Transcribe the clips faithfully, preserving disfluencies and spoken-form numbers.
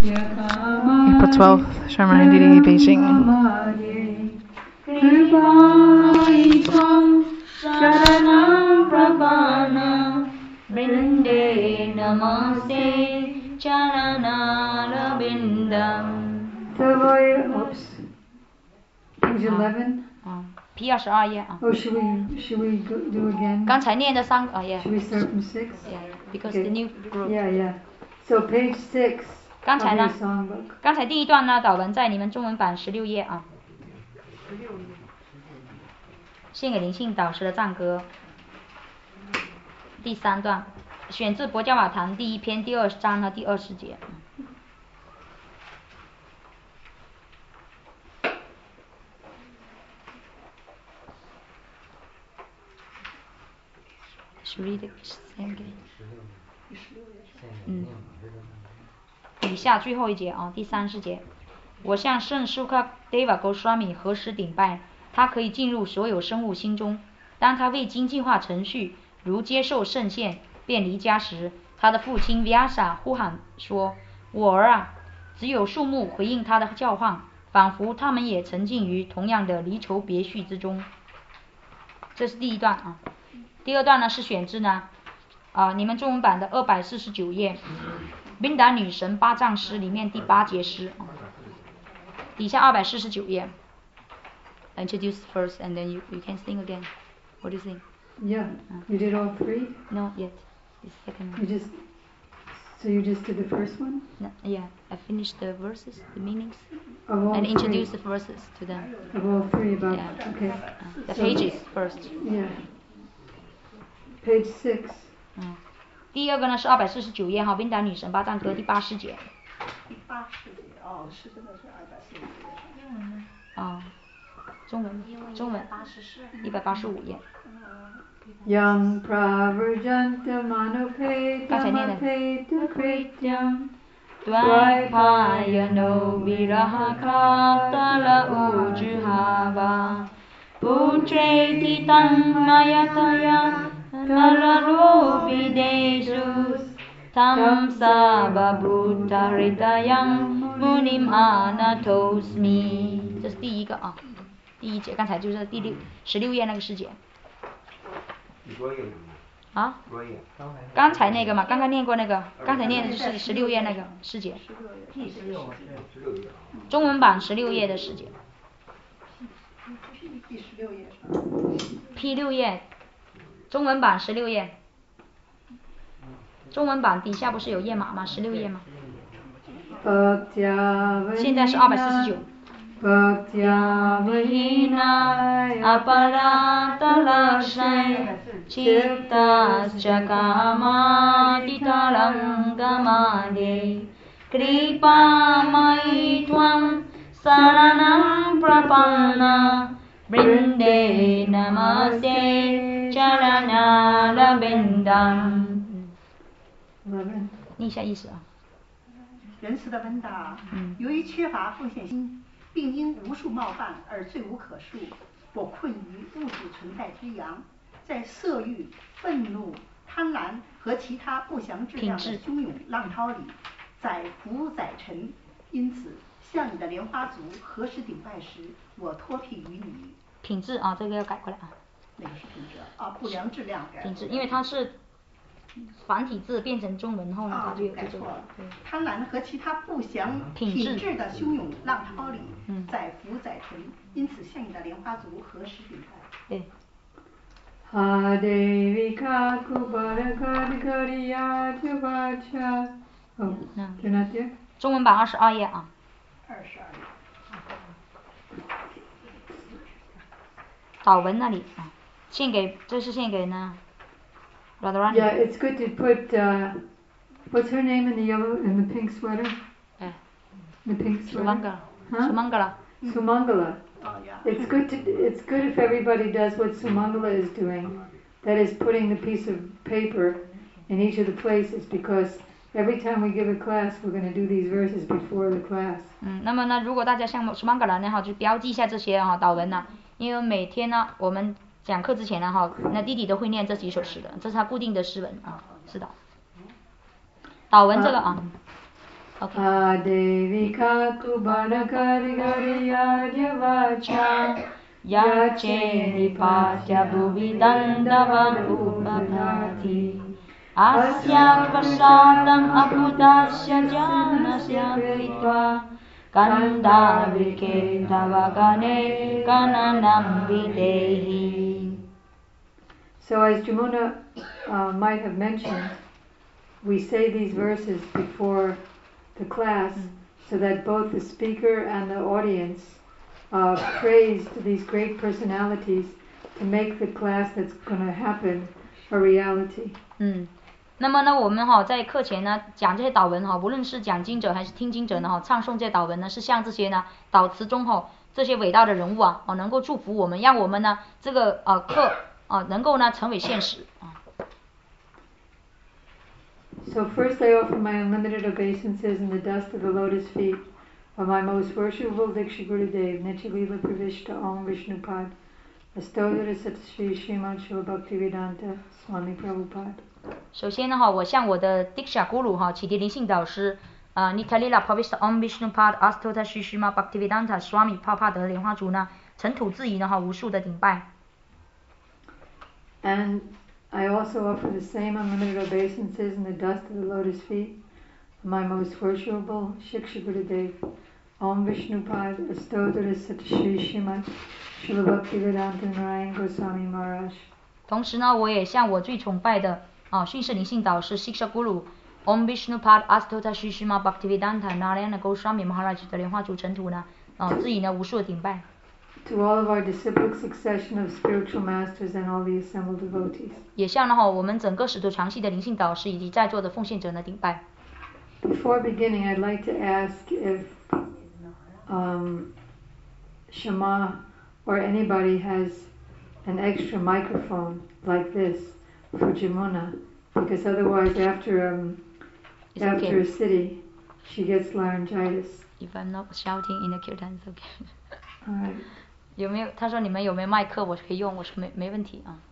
April twelfth, Sharma D D, Beijing. Sharanam Prabhana Brinde Namaste Charana Bindam. Oops. Page eleven. P 二十二页啊。 Oh, should we should we go, do again? 刚才念的三个啊 ，yeah. Should we start from six? Yeah, because Okay. the new group. Yeah, yeah. So page six. 刚才呢 of your songbook. 刚才第一段呢，祷文在你们中文版十六页啊。献给灵性导师的赞歌。第三段，选自《薄伽瓦坛》第一篇第二章和第二十节。Read it again. 嗯，以下最后一节啊，第三十节，我向圣苏卡 Deva Goswami 何时顶拜？他可以进入所有生物心中。当他未经进化程序，如接受圣献，便离家时，他的父亲 Vyasa 呼喊说：“我儿啊！”只有树木回应他的叫唤，仿佛他们也沉浸于同样的离愁别绪之中。这是第一段啊。第二段呢是选自呢，啊、呃，你们中文版的二百四十九页，宾达女神八藏诗里面第八节诗，底下二百四十九页。Introduce first and then you you can sing again. What do you think? Yeah. You did all three? No, yet. The second one. You just so you just did the first one? No, yeah, I finished the verses, the meanings, Of all and three. introduced the verses to them. Of all three about Yeah. okay. Uh, the So- pages first. Yeah. Page six. 嗯，第二个呢是二百四十九页哈，宾达女神八藏歌第八十节。 第八十节哦，是真的是二百四十节。 英文呢？啊，中文，中文一百八十五页。 Yang pravrjanta manopeta 刚才念的。 mapeta krityam Dvaipayano viraha katala ujuhava Putreti tam mayataya nararupi desus Tam sababhuta hridayam munim anatosmi 这是第一个啊，第一节，刚才就是第六十六页那个诗节。啊？刚才那个嘛，刚刚念过那个，刚才念的就是十六页那个诗节。中文版十六页的诗节。 第十六页。 P 六页，中文版十六页。中文版底下不是有页码吗？十六页吗？现在是二百四十九。 Bhaktyavahina aparata lakshai Chittascha kamatitarangamade Kripamai tvam saranam prapanna Brinde namaste charanarabindam 念一下意思啊。 仁慈的温达，由于缺乏奉献心，并因无数冒犯而罪无可恕。我困于物质存在之阳，在色欲、愤怒、贪婪和其他不祥质量的汹涌浪涛里载浮载沉。因此，向你的莲花足何时顶拜时，我托庇于你。 品质啊，这个要改过来啊。 哪个是品质啊？不良质量改。 品质，因为它是。 繁体字变成中文后呢，它就有改错了。 对， 贪婪和其他不祥品质的汹涌浪涛里，载浮载沉，因此向你的莲花足何时顶拜？ 对。 哈devi kaku barakadikariya javacha。哦，在哪点？ 中文版二十二页啊。 二十二页。 祷文那里啊，献给，这是献给呢。 Yeah, it's good to put, uh, what's her name in the yellow, in the pink sweater? Yeah. The pink sweater? Sumangala. Huh? Sumangala. Sumangala. Oh, yeah. It's good to, it's good if everybody does what Sumangala is doing. That is putting the piece of paper in each of the places, because every time we give a class, we're going to do these verses before the class. 嗯，那么呢，如果大家像 Sumangala 那样就标记一下这些哈祷文呢，因为每天呢我们 讲课之前呢，哈，那弟弟都会念这几首诗的，这是他固定的诗文啊，是的。祷文这个啊， Adevika kubanakarigariyadyavacha yache nipatya bhuvidandava upabhati asya prasadam aputasya janasya vitva kanda vikendavagane kananam videhi. So as Jamuna uh, might have mentioned, we say these verses before the class so that both the speaker and the audience uh, praise to these great personalities to make the class that's going to happen a reality. 嗯，那么呢，我们哈在课前呢讲这些祷文哈，无论是讲经者还是听经者呢哈，唱诵这些祷文呢，是向这些呢祷词中哈这些伟大的人物啊，哦能够祝福我们，让我们呢这个呃课啊能够呢成为现实啊。 So first I offer my unlimited obeisances in the dust of the lotus feet of my most worshipful Diksha Gurudev, Nityalila Pravishta Om Vishnupad, Astodhara Satsri Srimad Srila Bhaktivedanta Swami Prabhupada. 首先呢哈，我向我的 Diksha Guru 哈启迪灵性导师啊 Nityalila Pravishta Om Vishnupad Astodhara Srimad Bhaktivedanta Swami Prabhupada 的莲花足呢尘土自疑呢哈无数的顶拜。 And I also offer the same unlimited obeisances in the dust of the lotus feet of my most worshipful Shiksha Gurudev, Om Vishnupad Astodhara Satsri Srimad Srila Bhaktivedanta Narayan Goswami Maharaj. 同时呢，我也向我最崇拜的啊训示灵性导师 Shiksha Guru Om Vishnupad Astodhara Srimad Bhaktivedanta Narayan Goswami Maharaj 的莲花足尘土呢啊自己呢无数的顶拜。 To all of our disciplic succession of spiritual masters and all the assembled devotees. 也向呢哈我们整个使徒长系的灵性导师以及在座的奉献者呢顶拜。 Before beginning, I'd like to ask if um, Shama or anybody has an extra microphone like this for Jamuna, because otherwise after um, after okay. a city, she gets laryngitis. If I'm not shouting in the kirtan, it's okay. Alright. 有没有？他说你们有没有麦克？我可以用，我说没没问题啊。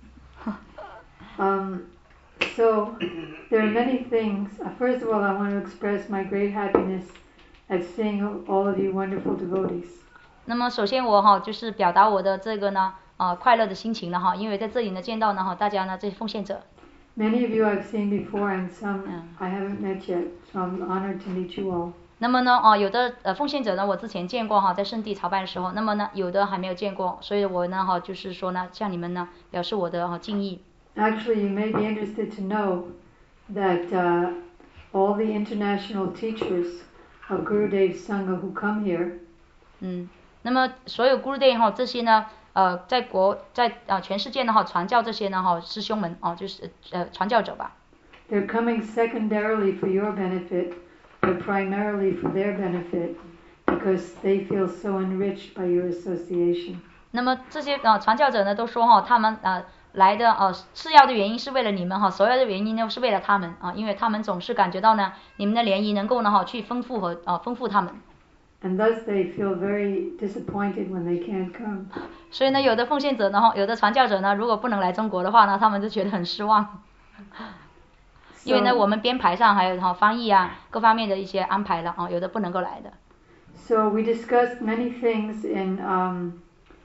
um, so there are many things. Uh, first of all, I want to express my great happiness at seeing all of you wonderful devotees. 那么首先我哈就是表达我的这个呢啊快乐的心情了哈，因为在这里呢见到呢哈大家呢这些奉献者。 Many of you I've seen before and some I haven't met yet, so I'm honored to meet you all. 那么呢，哦，有的呃奉献者呢，我之前见过哈，在圣地朝拜的时候，那么呢，有的还没有见过，所以我呢哈，就是说呢，向你们呢表示我的哈敬意。 Actually, you may be interested to know that uh, all the international teachers of Gurudev Sangha who come here. 嗯，那么所有 Gurudev 哈这些呢，呃，在国在啊全世界呢哈传教这些呢哈师兄们哦，就是呃传教者吧。 They're coming secondarily for your benefit. But primarily for their benefit, because they feel so enriched by your association. 那么这些呃传教者呢，都说哈，他们呃来的呃次要的原因是为了你们哈，首要的原因呢是为了他们啊，因为他们总是感觉到呢，你们的联谊能够呢哈去丰富和呃丰富他们。 And thus they feel very disappointed when they can't come. 所以呢，有的奉献者呢哈，有的传教者呢，如果不能来中国的话呢，他们就觉得很失望。因为呢，我们编排上还有哈翻译啊，各方面的一些安排了啊，有的不能够来的。 So we discussed many things in um,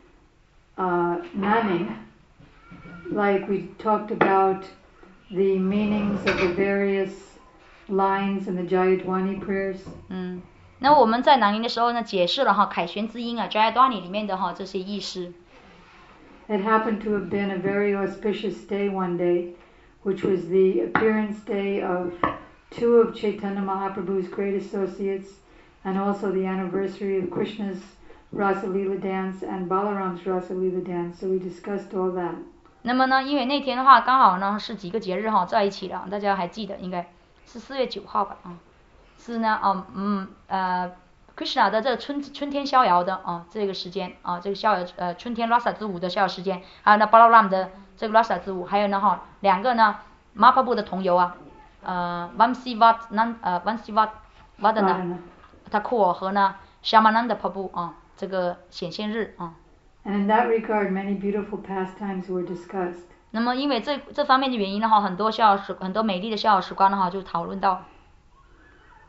uh, Nanning, like we talked about the meanings of the various lines in the Jayadwani prayers. 嗯，那我们在南宁的时候呢，解释了哈凯旋之音啊 Jayadwani 里面的哈这些意思。 It happened to have been a very auspicious day one day, which was the appearance day of two of Chaitanya Mahaprabhu's great associates, and also the anniversary of Krishna's Rasa Leela dance and Balaram's Rasa Leela dance. So we discussed all that. 那么呢，因为那天的话刚好呢是几个节日哈在一起了，大家还记得应该是四月九号吧啊，是呢哦嗯呃 Krishna 的这个春春天逍遥的啊这个时间啊这个逍遥呃春天 Rasa 之舞的逍遥时间，还有呢 Balaram 的这个 Rasa 之舞，还有呢哈两个呢 Mahaprabhu 的同游啊，呃 Vamsivat 南呃 Vamsivat Vadana Thakur 和呢 Shyamananda Prabhu 啊这个显现日啊。 And in that regard, many beautiful pastimes were discussed. 那么因为这这方面的原因呢哈，很多逍遥时很多美丽的逍遥时光呢哈就讨论到。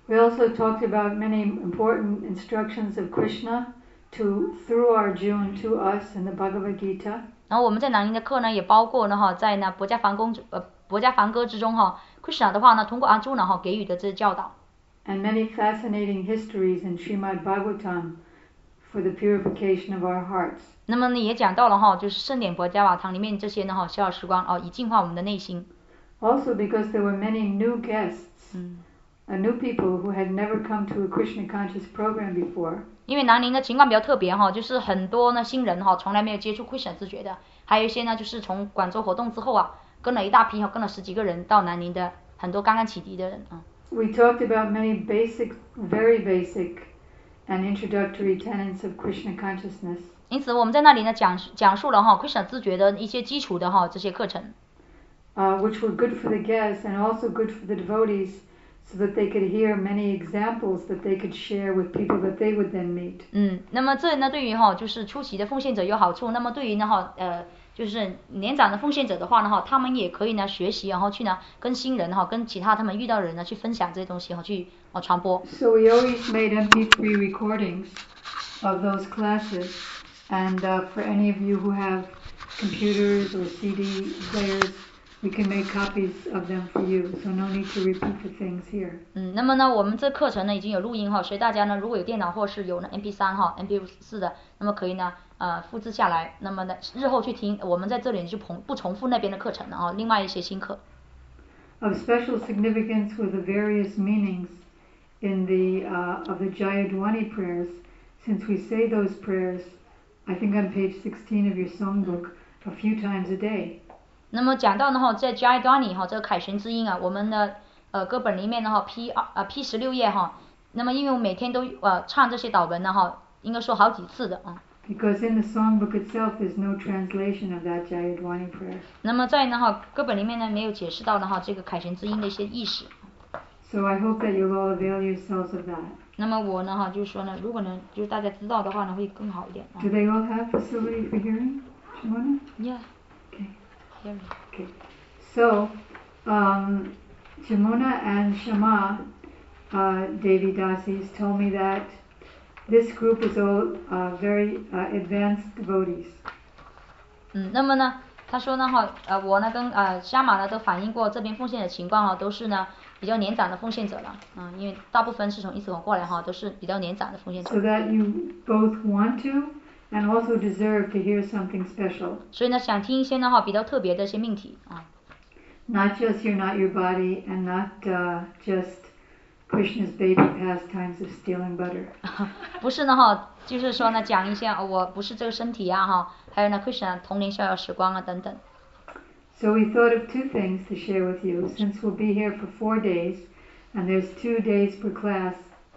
We also talked about many important instructions of Krishna to through Arjuna to us in the Bhagavad Gita. 然后我们在南宁的课呢，也包括呢哈，在呢博家梵公呃博家梵歌之中哈 ，Krishna 的话呢，通过阿朱呢哈给予的这教导。 And many fascinating histories in Srimad Bhagavatam for the purification of our hearts. 那么呢，也讲到了哈，就是圣典博家瓦堂里面这些呢哈，逍遥时光哦，以净化我们的内心。 Also because there were many new guests, uh, new people who had never come to a Krishna conscious program before. 因为南宁的情况比较特别哈，就是很多呢新人哈，从来没有接触 Krishna 自觉的，还有一些呢就是从广州活动之后啊，跟了一大批哈，跟了十几个人到南宁的很多刚刚启迪的人啊。 We talked about many basic, very basic, and introductory tenets of Krishna consciousness. 因此我们在那里呢讲讲述了哈 Krishna 自觉的一些基础的哈这些课程。 Uh, which were good for the guests and also good for the devotees, so that they could hear many examples that they could share with people that they would then meet. 嗯，那么这呢对于哈就是初期的奉献者有好处，那么对于呢哈呃就是年长的奉献者的话呢哈，他们也可以呢学习，然后去呢跟新人哈跟其他他们遇到的人呢去分享这些东西哈去哦传播。 So we always made M P three recordings of those classes, and uh, for any of you who have computers or C D players, we can make copies of them for you, so no need to repeat the things here. 嗯，那么呢，我们这课程呢已经有录音哈，所以大家呢如果有电脑或是有呢 M P 三 哈 M P 四 的，那么可以呢呃复制下来，那么呢日后去听，我们在这里就不不重复那边的课程了啊，另外一些新课。 Of special significance were the various meanings in the uh, of the Jayadwani prayers, since we say those prayers, I think on page sixteen of your songbook, a few times a day. 那么讲到呢哈，在 Jayadwani 哈这个凯旋之音啊，我们的呃歌本里面呢哈 P 二呃 P 十六页哈，那么因为我每天都呃唱这些祷文呢哈，应该说好几次的啊。 Because in the songbook itself, there's no translation of that Jayadwani prayer. 那么在呢哈歌本里面呢没有解释到呢哈这个凯旋之音的一些意识。 So I hope that you'll all avail yourselves of that. 那么我呢哈就是说呢，如果呢就是大家知道的话呢会更好一点啊。 Do they all have facility for hearing, Shimona? Yeah. Okay. Hearing. Okay. So, um, Shimona and Shama, uh, Devi Dasis, told me that this group is all uh, very uh, advanced devotees. 嗯，那么呢，他说呢哈，呃，我呢跟呃沙马呢都反映过这边奉献的情况哈，都是呢比较年长的奉献者了，嗯，因为大部分是从伊斯兰过来哈，都是比较年长的奉献者。 So that you both want to and also deserve to hear something special. 所以呢，想听一些呢哈比较特别的一些命题啊。 Not just you're not your body, and not uh, just Krishna's baby pastimes of stealing butter. 不是呢哈，就是说呢讲一下、哦、我不是这个身体啊哈，还有呢 Krishna 童年逍遥时光啊等等。 So we thought of two things to share with you, since we'll be here for four days, and there's two days per class.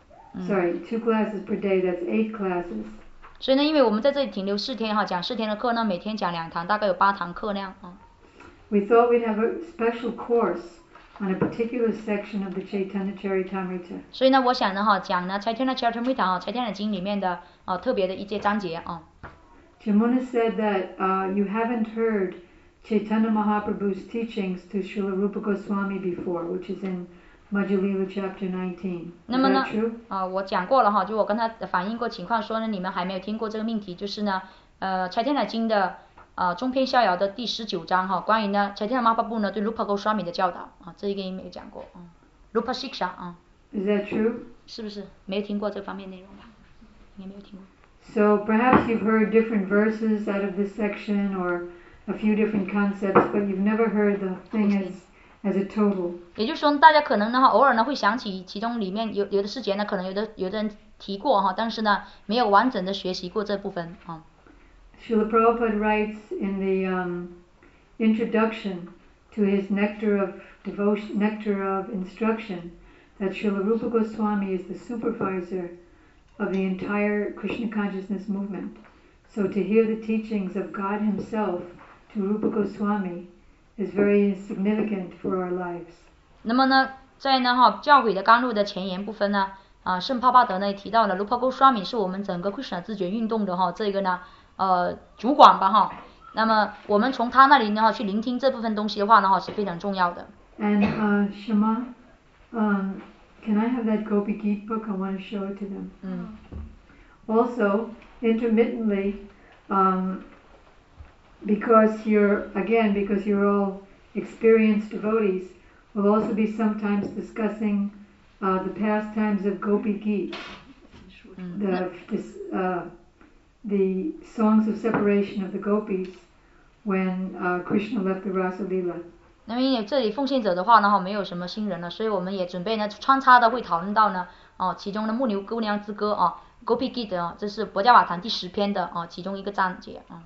Sorry, two classes per day. That's eight classes. 所以呢，因为我们在这里停留四天哈，讲四天的课呢，每天讲两堂，大概有八堂课那样啊。 We thought we'd have a special course on a particular section of the Chaitanya Charitamrita. 所以呢，我想呢哈，讲呢 Chaitanya Charitamrita 啊， Chaitanya 经里面的啊特别的一些章节啊。 Jamuna said that uh, you haven't heard Chaitanya Mahaprabhu's teachings to Srila Rupa Goswami before, which is in Madhya Lila chapter nineteen. Is 那么呢 that true? 啊，我讲过了哈，就我跟他反映过情况，说呢你们还没有听过这个命题，就是呢呃 Chaitanya 经的啊中篇逍遥的第十九章哈，关于呢 Chaitanya Mahaprabhu 呢对 Rupa Goswami 的教导啊，这一个也没有讲过啊 ，Rupa Shiksha 啊。 Is that true? 是不是没有听过这方面内容吧？应该没有听过。 So perhaps you've heard different verses out of this section or a few different concepts, but you've never heard the thing as as a total. 也就是说，大家可能呢偶尔呢会想起其中里面有有的事节呢，可能有的有的人提过哈，但是呢没有完整的学习过这部分啊。 Srila Prabhupada writes in the um, introduction to his Nectar of Devotion, Nectar of Instruction, that Srila Rupa Goswami is the supervisor of the entire Krishna consciousness movement. So to hear the teachings of God Himself to Rupa Goswami is very significant for our lives. 那么呢，在呢哈教诲的甘露的前言部分呢，啊圣帕帕德呢也提到了 Rupa Goswami 是我们整个 Krishna 自觉运动的哈这个呢呃主管吧哈。那么我们从他那里呢哈去聆听这部分东西的话呢哈是非常重要的。 And uh, Shema, um, Can I have that Gopi Geet book? I want to show it to them. 嗯 Also, intermittently, um, because you're, again, because you're all experienced devotees, we'll also be sometimes discussing uh, the pastimes of Gopi Geet, 嗯 the, this, uh, the songs of separation of the gopis when uh, Krishna left the Rasa Leela. 那么因为这里奉献者的话呢，哈，没有什么新人了，所以我们也准备呢穿插的会讨论到呢，哦，其中的牧牛姑娘之歌啊 ，Gopi Geet 啊，这是博伽瓦坛第十篇的啊，其中一个章节啊。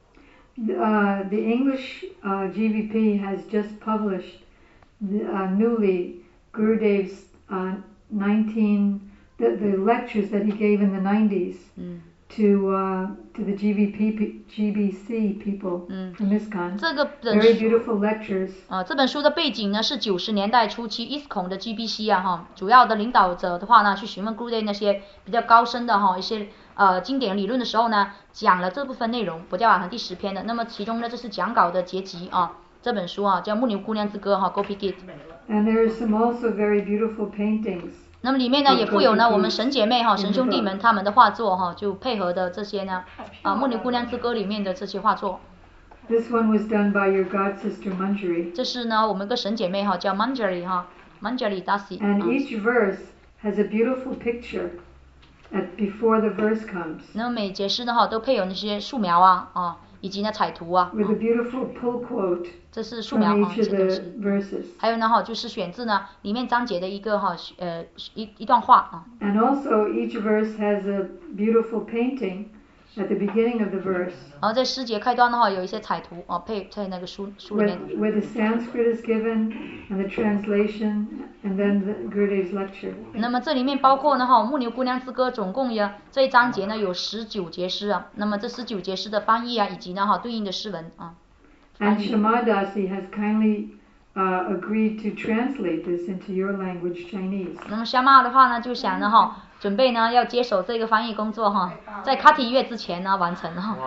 Uh, the English uh, G V P has just published the, uh, newly Gurudev's uh, nineteen the, the lectures that he gave in the nineties 嗯 to uh, to the G V P G B C people 嗯 from ISKCON. 这个本 Very 书 beautiful lectures. 啊，这本书的背景呢是九十年代初期 I S K O N 的 G B C 啊哈，主要的领导者的话呢去询问 Gurudev 那些比较高深的哈一些呃经典理论的时候呢，讲了这部分内容，博伽瓦坛第十篇的。那么其中呢这是讲稿的结集啊，这本书啊叫《牧牛姑娘之歌》哈 ，Gopi Geet。 And there are some also very beautiful paintings. 那么里面呢也附有呢我们神姐妹哈神兄弟们他们的画作哈，就配合的这些呢啊《牧牛姑娘之歌》里面的这些画作。 This one was done by your god sister Manjari. 这是呢我们个神姐妹哈叫 Manjari 哈 Manjari Dasi。 And each verse has a beautiful picture at before the verse comes. 那么每节诗呢哈都配有那些素描啊啊以及呢彩图啊。 With a beautiful pull quote 这是素 from 描啊 each 这 of 些 the 东西。 verses. 还有呢哈就是选自呢里面章节的一个哈呃一一段话啊。 And also each verse has a beautiful painting at the beginning of the verse 然后在诗节开端的话有一些彩图啊配在那个书书里 where, 面。 where the Sanskrit is given and the translation and then the Gurudev's lecture. 那么这里面包括呢哈牧牛姑娘之歌总共有这一章节呢有十九节诗啊，那么这十九节诗的翻译啊以及呢哈对应的诗文啊。 And Shamadasi has kindly uh, agreed to translate this into your language, Chinese. 那么夏妈的话呢就想呢哈准备呢要接手这个翻译工作哈，在卡体月之前呢完成哈。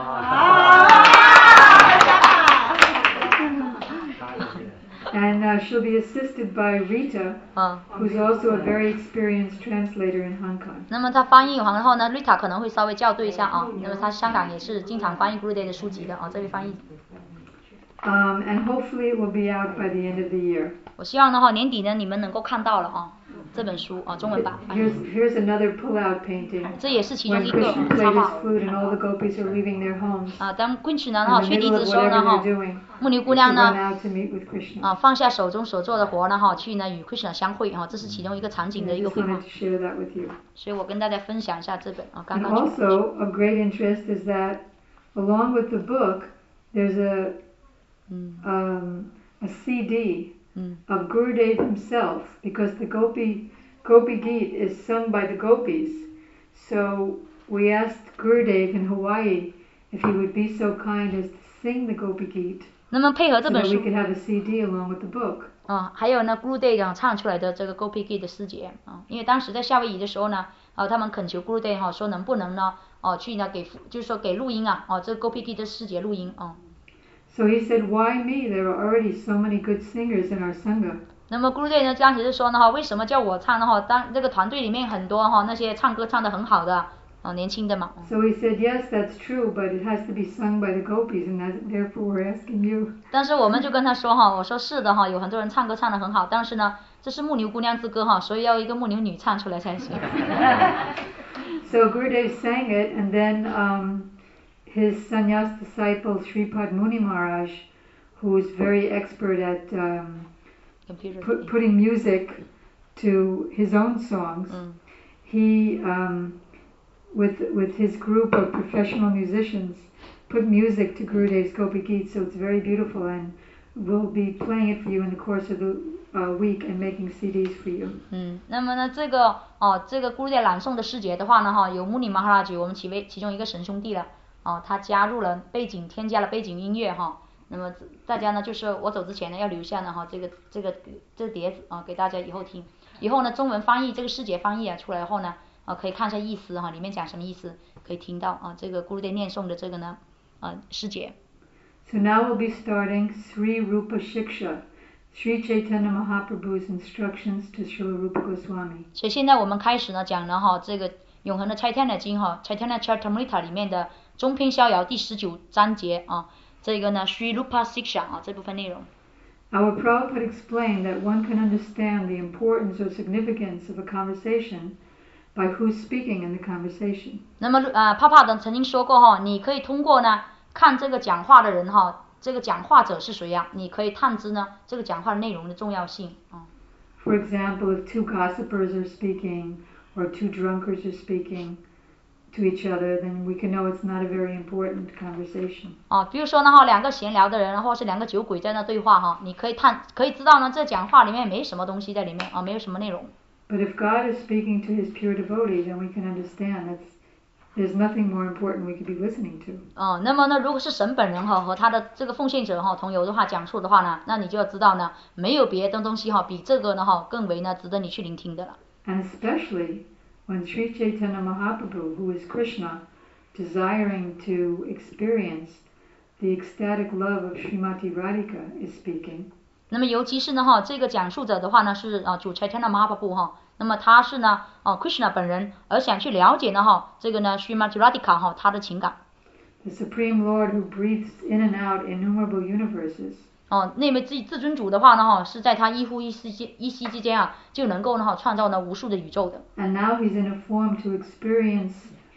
And uh, she'll be assisted by Rita, 啊， who's also a very experienced translator in Hong Kong. 那么他翻译完后呢 Rita 可能会稍微校对一下啊，那么他香港也是经常翻译 Gurudev 的书籍的啊，这位翻译。 Um, and hopefully it will be out by the end of the year. 我希望呢哈年底呢你们能够看到了啊这本书啊中文版翻译。 Here's, here's another pull-out painting. 这也是其中 When 一个 Krishna 插 played 画 his flute and all the gopis are leaving their homes. 啊，当 Queen 呢 In 哈 the 吹笛 middle 子的 of 时候呢 whatever 哈 they're，doing, 牧牛姑 to 娘 run 呢 out to meet with Krishna. 啊放下手中所做的活呢哈，去呢与 Krishna 相会啊，这是其中一个场景 I 的一个 just 绘画 wanted，to share that with you. 所以我跟大家分享一下这本啊刚 And 刚出的。 also, of great interest is that along with the book, there's a 嗯 um, a C D 嗯 of Gurudev himself, because the Gopi Gopi Geet is sung by the gopis. So we asked Gurudev in Hawaii if he would be so kind as to sing the Gopi Geet, 那么配合这 so 本 that we 书 could have a C D along with the book. 啊，还有呢 Gurudev 啊唱出来的这个 Gopi Geet 的诗节啊，因为当时在夏威夷的时候呢，啊他们恳求 Gurudev 哈说能不能呢哦、去呢给就是说给录音啊，哦这个 Gopi Geet 的诗节录音啊。 So he said, "Why me? There are already so many good singers in our sangha." 那么 Gurudev 呢当时就说呢哈，为什么叫我唱呢哈？当这个团队里面很多哈那些唱歌唱得很好的啊年轻的嘛。 So he said, "Yes, that's true, but it has to be sung by the gopis, and that, therefore we're asking you." 但是我们就跟他说哈，我说是的哈，有很多人唱歌唱得很好，但是呢这是牧牛姑娘之歌哈，所以要一个牧牛女唱出来才行。 So Gurudev sang it, and then um, his sannyas disciple Sripad Muni Maharaj, who is very expert at um, Computer put, putting music to his own songs, 嗯 he, um, with with his group of professional musicians, put music to Gurudev's Gopi Geet, so it's very beautiful, and we'll be playing it for you in the course of the uh, week and making C Ds for you. 嗯，那么呢，这个哦，这个 Gurudev 朗诵的诗节的话呢，哈，有 Muni Maharaj 我们其为其中一个神兄弟了，哦，他加入了背景，添加了背景音乐哈。那么大家呢，就是我走之前呢，要留下呢哈，这个这个这个碟子啊，给大家以后听。以后呢，中文翻译这个诗节翻译啊出来后呢，啊可以看一下意思哈，里面讲什么意思，可以听到啊这个 Gurudev 念诵的这个呢，啊诗节。 So now we'll be starting Sri Rupa Shiksha. Sri Chaitanya Mahaprabhu's instructions to Srila Rupa Goswami. 所以现在我们开始呢讲呢哈这个永恒的 Chaitanya 经哈 Chaitanya Charitamrita 里面的中篇逍遥第十九章节啊，这个呢 Sri Rupa Siksha 啊这部分内容。 Our Prabhupada explained that one can understand the importance or significance of a conversation by who's speaking in the conversation. 那么呃帕帕等曾经说过哈，你可以通过呢看这个讲话的人哈，这个讲话者是谁呀、啊？你可以探知呢这个讲话内容的重要性啊。 For example, if two gossipers are speaking or two drunkards are speaking to each other, then we can know it's not a very important conversation. 啊，比如说呢哈，两个闲聊的人，或是两个酒鬼在那对话哈，你可以探可以知道呢，这讲话里面没什么东西在里面啊，没有什么内容。 But if God is speaking to His pure devotee, then we can understand that there's nothing more important we could be listening to. 哦，那么呢，如果是神本人哈和他的这个奉献者哈同游的话讲述的话呢，那你就要知道呢，没有别的东西哈比这个呢哈更为呢值得你去聆听的了。 And especially when Sri Chaitanya Mahaprabhu, who is Krishna, desiring to experience the ecstatic love of Srimati Radhika, is speaking. 那么尤其是呢哈，这个讲述者的话呢是啊主 Chaitanya Mahaprabhu 哈，那么他是呢哦 Krishna 本人，而想去了解呢哈这个呢 Srimati Radhika 哈他的情感。 The Supreme Lord who breathes in and out innumerable universes. 哦，那位自自尊主的话呢哈，是在他一呼一吸间一吸之间啊，就能够呢哈创造呢无数的宇宙的。 And now he's in a form to experience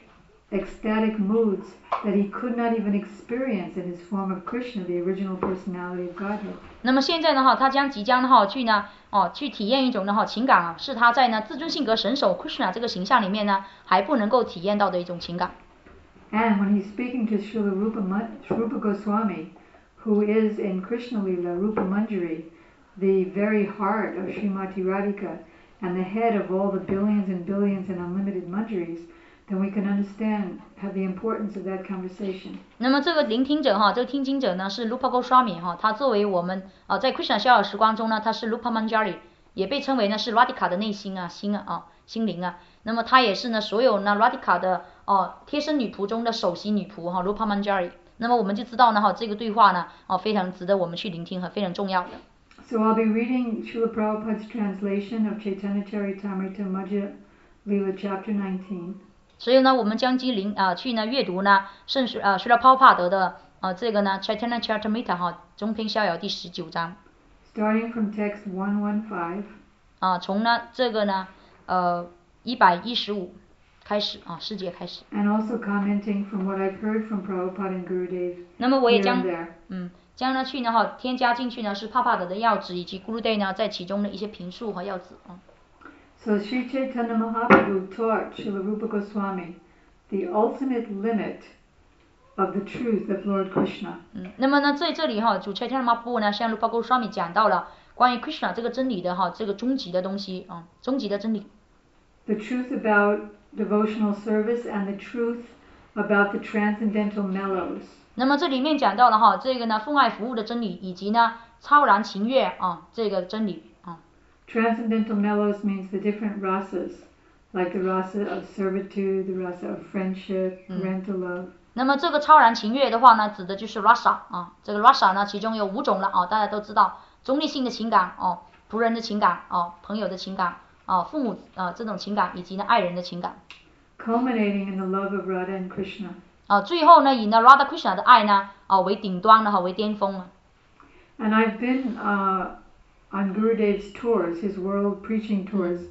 ecstatic moods that he could not even experience in his form of Krishna, the original personality of Godhead. 那么现在呢哈，他将即将呢哈去呢哦去体验一种呢哈情感啊，是他在呢自尊性格神手 Krishna 这个形象里面呢还不能够体验到的一种情感。 And when he's speaking to Srila Rupa, Rupa Goswami, who is in Krishna Lila, Rupa Manjari, the very heart of Srimati Radhika, and the head of all the billions and billions and unlimited Manjaris, then we can understand how the importance of that conversation. 那么这个聆听者哈，这个听经者呢是 Rupa Goswami 哈，他作为我们啊在 Krishna 逍遥时光中呢，他是 Rupa Manjari， 也被称为呢是 Radhika 的内心啊心啊啊心灵啊。那么他也是呢所有呢 Radhika 的哦贴身女仆中的首席女仆哈 Rupa Manjari。那么我们就知道呢哈这个对话呢哦非常值得我们去聆听和非常重要的。 So I'll be reading Srila Prabhupada's translation of Chaitanya Charitamrita Madhya Lila Chapter nineteen. 所以呢，我们将去聆啊去呢阅读呢圣水啊Srila Prabhupada的啊这个呢 Chaitanya Charitamrita 哈中篇逍遥第十九章。 Starting from text one fifteen. 啊，从呢这个呢呃一百一十五开始啊世节开始。 And also commenting from what I've heard from Prabhupada and Gurudev. 那么我也将嗯将呢去呢哈添加进去呢是帕帕德的要旨以及 Gurudev 呢在其中的一些评述和要旨啊。 So Sri Chaitanya Mahaprabhu taught Srila Rupa Goswami the ultimate limit of the truth of Lord Krishna. 嗯，那么呢在这里哈，主 Chaitanya Mahaprabhu 呢向 Rupa Goswami 讲到了关于 Krishna 这个真理的哈这个终极的东西啊，终极的真理。 The truth about devotional service and the truth about the transcendental mellows. 那么这里面讲到了哈这个呢奉爱服务的真理，以及呢超然情悦啊这个真理。 Transcendental mellows means the different rasas, like the rasa of servitude, the rasa of friendship, parental love. 那么这个超然情悦的话呢，指的就是 rasa 啊，这个 rasa 呢，其中有五种了啊，大家都知道，中立性的情感哦，仆人的情感哦，朋友的情感哦，父母啊这种情感，以及呢爱人的情感。 Culminating in the love of Radha and Krishna. 啊，最后呢以呢 Radha Krishna 的爱呢啊为顶端呢哈为巅峰了。 And I've been uh, on Gurudev's tours, his world preaching tours,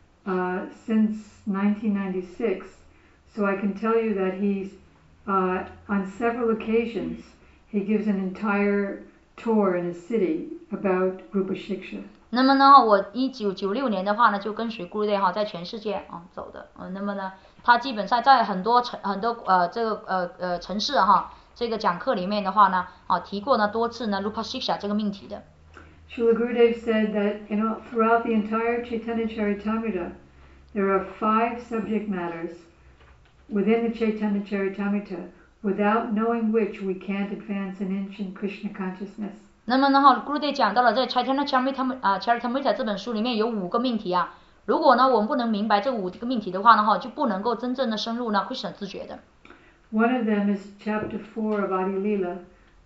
uh, since nineteen ninety-six. So I can tell you that he's, uh, on several occasions, he gives an entire tour in a city about Rupa Shiksha. 那么呢，我一九九六年的话呢，就跟随 Gurudev 哈在全世界啊走的，嗯、呃，那么呢，他基本上在很多城很多呃这个呃呃城市哈，这个讲课里面的话呢，啊提过呢多次呢 Rupa Shiksha 这个命题的。 Srila Gurudev said that you know throughout the entire Chaitanya Charitamrita, there are five subject matters within the Chaitanya Charitamrita, without knowing which we can't advance an inch in Krishna consciousness. 那么呢哈 Gurudev 讲到了在 Chaitanya Charitamrita 啊 Charitamrita 这本书里面有五个命题啊，如果呢我们不能明白这五个命题的话呢哈，就不能够真正的深入呢 Krishna 自觉的。 One of them is chapter four of Adi Lila,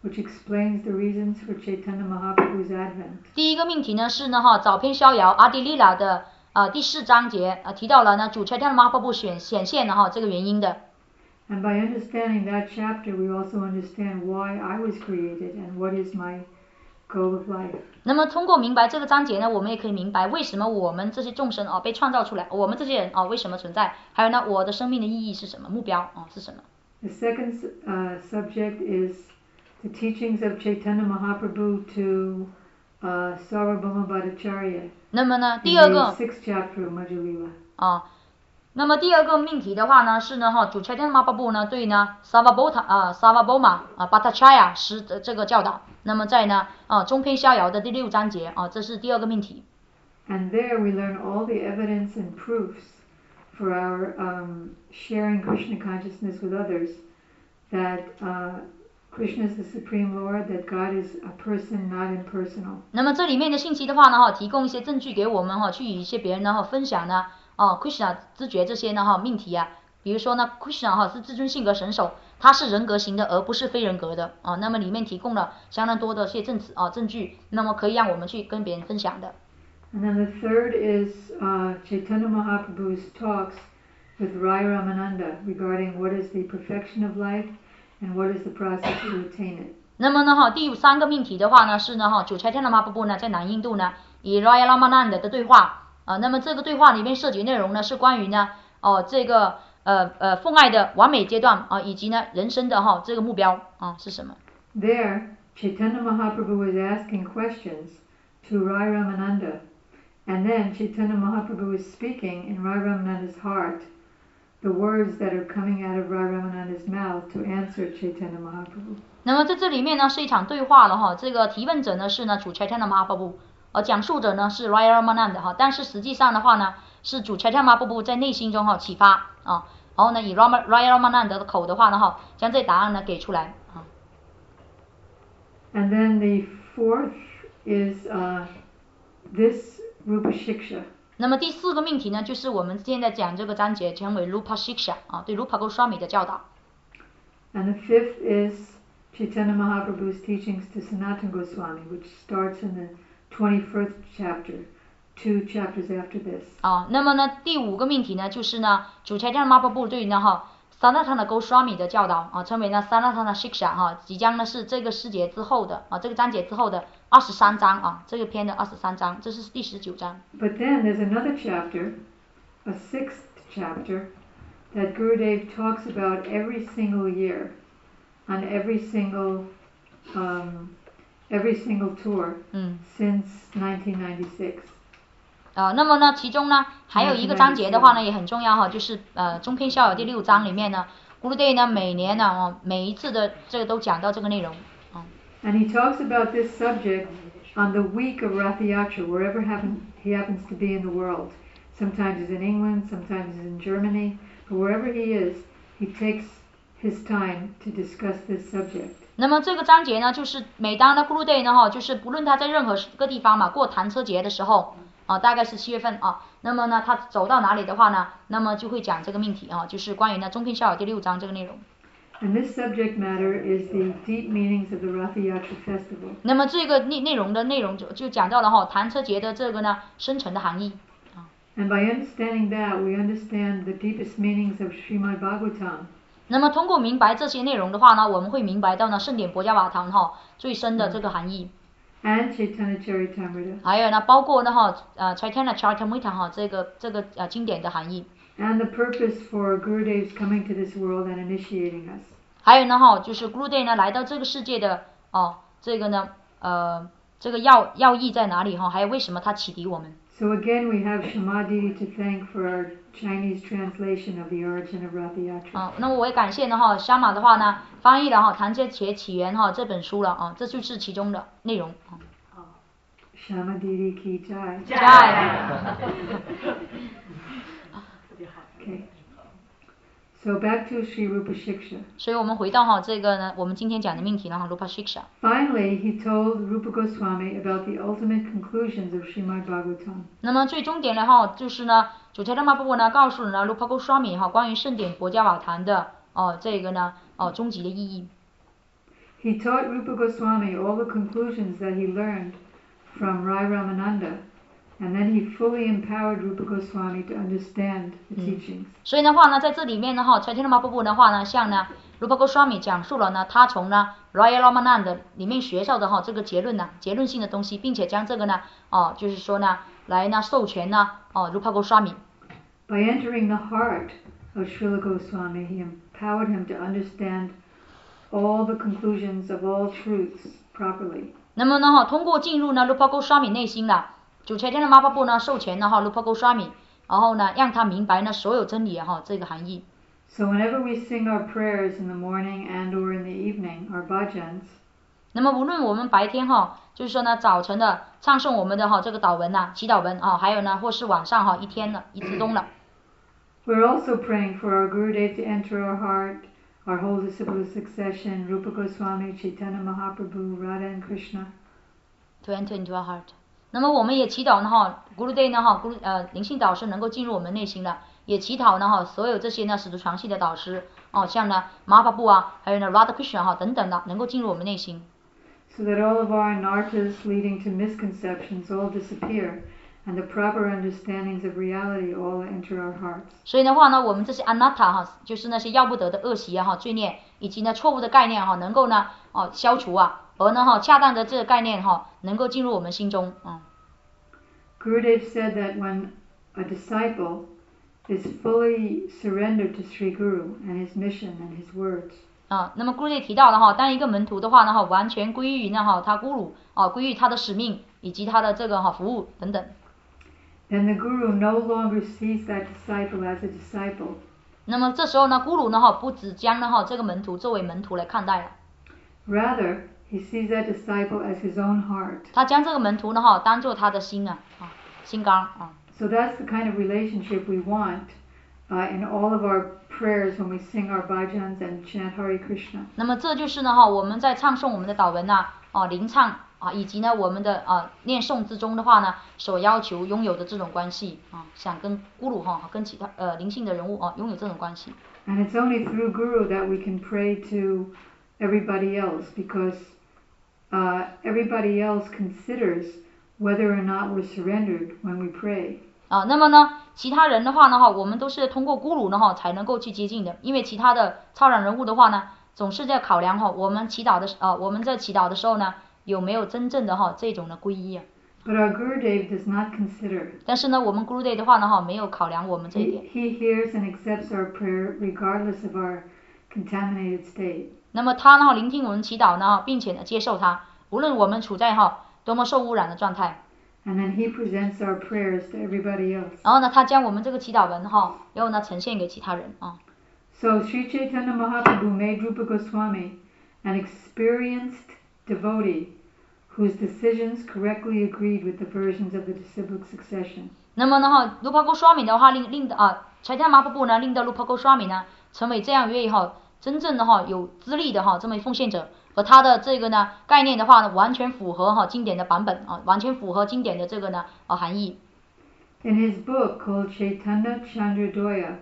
which explains the reasons for Chaitanya Mahaprabhu's advent. 第一个命题呢是呢哈早篇逍遥阿迪利拉的呃第四章节呃提到了呢主 Chaitanya Mahaprabhu 显显现的哈这个原因的。 And by understanding that chapter, we also understand why I was created and what is my goal of life. 那么通过明白这个章节呢，我们也可以明白为什么我们这些众生啊被创造出来，我们这些人啊为什么存在，还有呢我的生命的意义是什么，目标啊是什么。 The second uh, subject is the teachings of Chaitanya Mahaprabhu to uh, Sarvabhauma Bhattacharya. 那么呢第二个 sixth chapter of Madhya Lila. 啊。那么第二个命题的话呢是呢哈主 Chaitanya Mahaprabhu 呢对呢 Sarvabhauma 啊 Sarvabhauma 啊 Bhattacharya 是的这个教导。那么在呢啊中篇逍遥的第六章节啊这是第二个命题。 And there we learn all the evidence and proofs for our um, sharing Krishna consciousness with others, that uh, Krishna is the Supreme Lord, that God is a person, not impersonal. 那么这里面的信息的话呢哈提供一些证据给我们哈去与一些别人呢哈分享呢哦 Krishna 知觉这些呢哈命题啊，比如说呢 Krishna 哈是至尊性格神手，他是人格型的而不是非人格的啊。那么里面提供了相当多的些证词啊证据，那么可以让我们去跟别人分享的。 And then the third is uh, Chaitanya Mahaprabhu's talks with Rai Ramananda regarding what is the perfection of life and what is the process to attain it. 那么呢哈第三个命题的话呢是呢哈主 Chaitanya Mahaprabhu 呢在南印度呢以 Rai Ramananda 的对话啊，那么这个对话里面涉及内容呢是关于呢哦这个呃呃奉爱的完美阶段啊，以及呢人生的哈这个目标啊是什么。 There, Chaitanya Mahaprabhu was asking questions to Rai Ramananda, and then Chaitanya Mahaprabhu was speaking in Rai Ramananda's heart the words that are coming out of Rai Ramananda's mouth to answer Chaitanya Mahaprabhu. 那么在这里面呢是一场对话了哈，这个提问者呢是呢主 Chaitanya Mahaprabhu。呃，讲述者呢是 Rai Ramananda 哈，但是实际上的话呢是主 Chaitanya Mahaprabhu 在内心中哈启发啊，然后呢以 Rai Ramananda 的口的话呢哈，将这答案呢给出来啊。 And then the fourth is uh, this Rupa Shiksha. 那么第四个命题呢，就是我们现在讲这个章节称为 Rupa Shiksha 啊，对 Rupa Goswami 的教导。 And the fifth is Chaitanya Mahaprabhu's teachings to Sanatana Goswami, which starts in the twenty-first chapter, two chapters after this. 啊，那么呢，第五个命题呢，就是呢，主 Chaitanya Mahaprabhu 对呢哈 Sanatana Goswami 的教导啊，称为呢 Sanatana Shiksha 哈，即将呢是这个诗节之后的啊，这个章节之后的二十三章啊，这个篇的二十三章，这是第十九章。 But then there's another chapter, a sixth chapter, that Gurudev talks about every single year, on every single um, every single tour since nineteen ninety-six. 呃，那么呢，其中呢还有一个章节的话呢也很重要哈，就是呃中篇逍遥第六章里面呢 ，Gurudev 呢每年呢哦每一次的这个都讲到这个内容啊。 And he talks about this subject on the week of Rath Yatra, wherever happen, he happens to be in the world. Sometimes he's in England, sometimes he's in Germany, but wherever he is, he takes his time to discuss this subject. 那么这个章节呢，就是每当呢 Gurudev 呢哈，就是不论他在任何个地方嘛，过弹车节的时候啊，大概是七月份啊，那么呢他走到哪里的话呢，那么就会讲这个命题啊，就是关于呢中篇逍遥第六章这个内容。 And this subject matter is the deep meanings of the Rath Yatra festival. 那么这个内内容的内容就就讲到了哈弹车节的这个呢深层的含义。 And by understanding that, we understand the deepest meanings of Srimad Bhagavatam. 那么通过明白这些内容的话呢，我们会明白到呢圣典博伽瓦堂哈最深的这个含义。 And Chaitanya Charitamrita. 还有呢，包括呢哈呃 Chaitanya Charitamrita 哈这个这个呃经典的含义。 And the purpose for Gurudev's coming to this world and initiating us. 还有呢哈，就是 Gurudev 呢来到这个世界的哦，这个呢呃这个要要义在哪里哈？还有为什么他启迪我们？ So again, we have Shamadidi to thank for our Chinese translation of the origin of Rath Yatra. 啊，那么我也感谢呢哈，香马的话呢翻译了哈《弹车节起源》哈这本书了啊，这就是其中的内容啊。 Shamadidi ki jai. Jai. Okay. So back to Sri Rupa Shiksha. 所以我们回到哈这个呢，我们今天讲的命题呢哈 Rupa Shiksha。 Finally, he told Rupa Goswami about the ultimate conclusions of Srimad Bhagavatam. 那么最终点呢哈，就是呢，主 Chaitanya Mahaprabhu 呢告诉了呢 Rupa Goswami 哈关于圣典博伽瓦坛的哦这个呢哦终极的意义。 He taught Rupa Goswami all the conclusions that he learned from Rai Ramananda, and then he fully empowered Rupa Goswami to understand the teachings. 所以的话呢，在这里面呢，哈，Chaitanya Mahaprabhu的话呢，向呢 Rupa Goswami 讲述了呢，他从呢 Rai Ramananda 里面学到的哈这个结论呢，结论性的东西，并且将这个呢，哦，就是说呢，来呢授权呢，哦 Rupa Goswami。 By entering the heart of Srila Goswami, he empowered him to understand all the conclusions of all truths properly. 那么呢，哈，通过进入呢 Rupa Goswami 内心的，主 Chaitanya Mahaprabhu 呢授权呢哈 Rupa Goswami， 然后呢让他明白呢所有真理哈这个含义。 So whenever we sing our prayers in the morning and or in the evening, our bhajans, 那么无论我们白天哈，就是说呢早晨的唱诵我们的哈这个祷文呐、祈祷文啊，还有呢或是晚上哈一天的一之中的。 we're also praying for our Gurudev to enter our heart, our whole disciple succession, Rupa Goswami, Chaitanya Mahaprabhu, Radha and Krishna. To enter into our heart. 那么我们也祈祷呢哈 ，Gurudev 呢哈，Guru 呃灵性导师能够进入我们内心的，也祈祷呢哈，所有这些呢使徒传系的导师哦，像呢 Mahaprabhu 啊，还有呢 Radha Krishna 哈等等的，能够进入我们内心。 So that all of our anarthas leading to misconceptions all disappear, and the proper understandings of reality all enter our hearts. 所以的话呢，我们这些 anatta 哈，就是那些要不得的恶习啊哈、罪孽以及呢错误的概念哈，能够呢哦消除啊，而呢哈恰当的这个概念哈，能够进入我们心中啊。 Gurudev said that when a disciple is fully surrendered to Sri Guru and his mission and his words. 啊，那么 Gurudev 提到了哈，当一个门徒的话呢哈，完全归于呢哈他 Guru 啊，归于他的使命以及他的这个哈服务等等。 Then the Guru no longer sees that disciple as a disciple. 那么这时候呢 ，Guru 呢哈不只将呢哈这个门徒作为门徒来看待了。 Rather, he sees that disciple as his own heart. 他将这个门徒呢哈当做他的心啊啊心肝啊。 So that's the kind of relationship we want uh, in all of our prayers when we sing our bhajans and chant Hare Krishna. 那么这就是呢哈我们在唱诵我们的祷文呐啊吟唱啊以及呢我们的啊念诵之中的话呢所要求拥有的这种关系啊，想跟 Guru 哈跟其他呃灵性的人物啊拥有这种关系。 And it's only through Guru that we can pray to everybody else, because uh, everybody else considers whether or not we're surrendered when we pray. 啊，那么呢，其他人的话呢哈，我们都是通过 Guru 呢哈才能够去接近的，因为其他的超然人物的话呢，总是在考量哈，我们祈祷的啊，我们在祈祷的时候呢，有没有真正的哈这种的皈依啊？ But our Gurudev does not consider. 但是呢，我们 Gurudev 的话呢哈，没有考量我们这一 He, 点。 he hears and accepts our prayer regardless of our contaminated state. 那么他呢聆听我们祈祷呢，并且呢接受它，无论我们处在哈多么受污染的状态。 And then he presents our prayers to everybody else. 然后呢，他将我们这个祈祷文哈，然后呢呈现给其他人啊。 So Sri Chaitanya Mahaprabhu made Rupa Goswami an experienced devotee whose decisions correctly agreed with the versions of the disciplic succession. 那么呢哈 ，Rupa Goswami 的话令令的啊 ，Chaitanya Mahaprabhu 呢令到 Rupa Goswami 呢成为这样一位哈真正的哈有资历的哈这么奉献者。 和他的这个呢概念的话呢，完全符合哈经典的版本啊，完全符合经典的这个呢啊含义。 In his book called Chaitanya Chandradoya,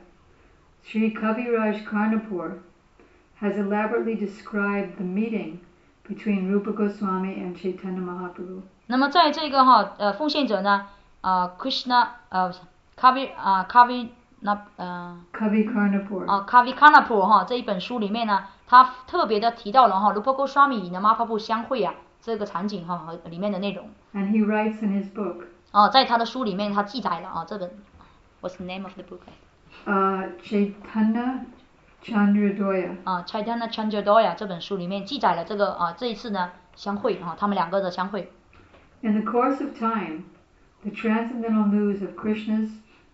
Sri Kaviraj Karnapur has elaborately described the meeting between Rupa Goswami and Chaitanya Mahaprabhu. 那么在这个哈呃奉献者呢啊 Krishna 呃 Kavi 啊 Kavi 那呃 Kavi Karnapur 啊 Kavi Karnapur 哈这一本书里面呢，他特别的提到了哈 Rupa Goswami 与 Mahaprabhu 相会啊这个场景哈和里面的内容。 And he writes in his book. 啊，在他的书里面他记载了啊这本 What's the name of the book? Uh, Chaitanya Chandradoya. 啊 Chaitanya Chandradoya 这本书里面记载了这个啊这一次呢相会啊他们两个的相会。 In the course of time, the transcendental news of Krishna's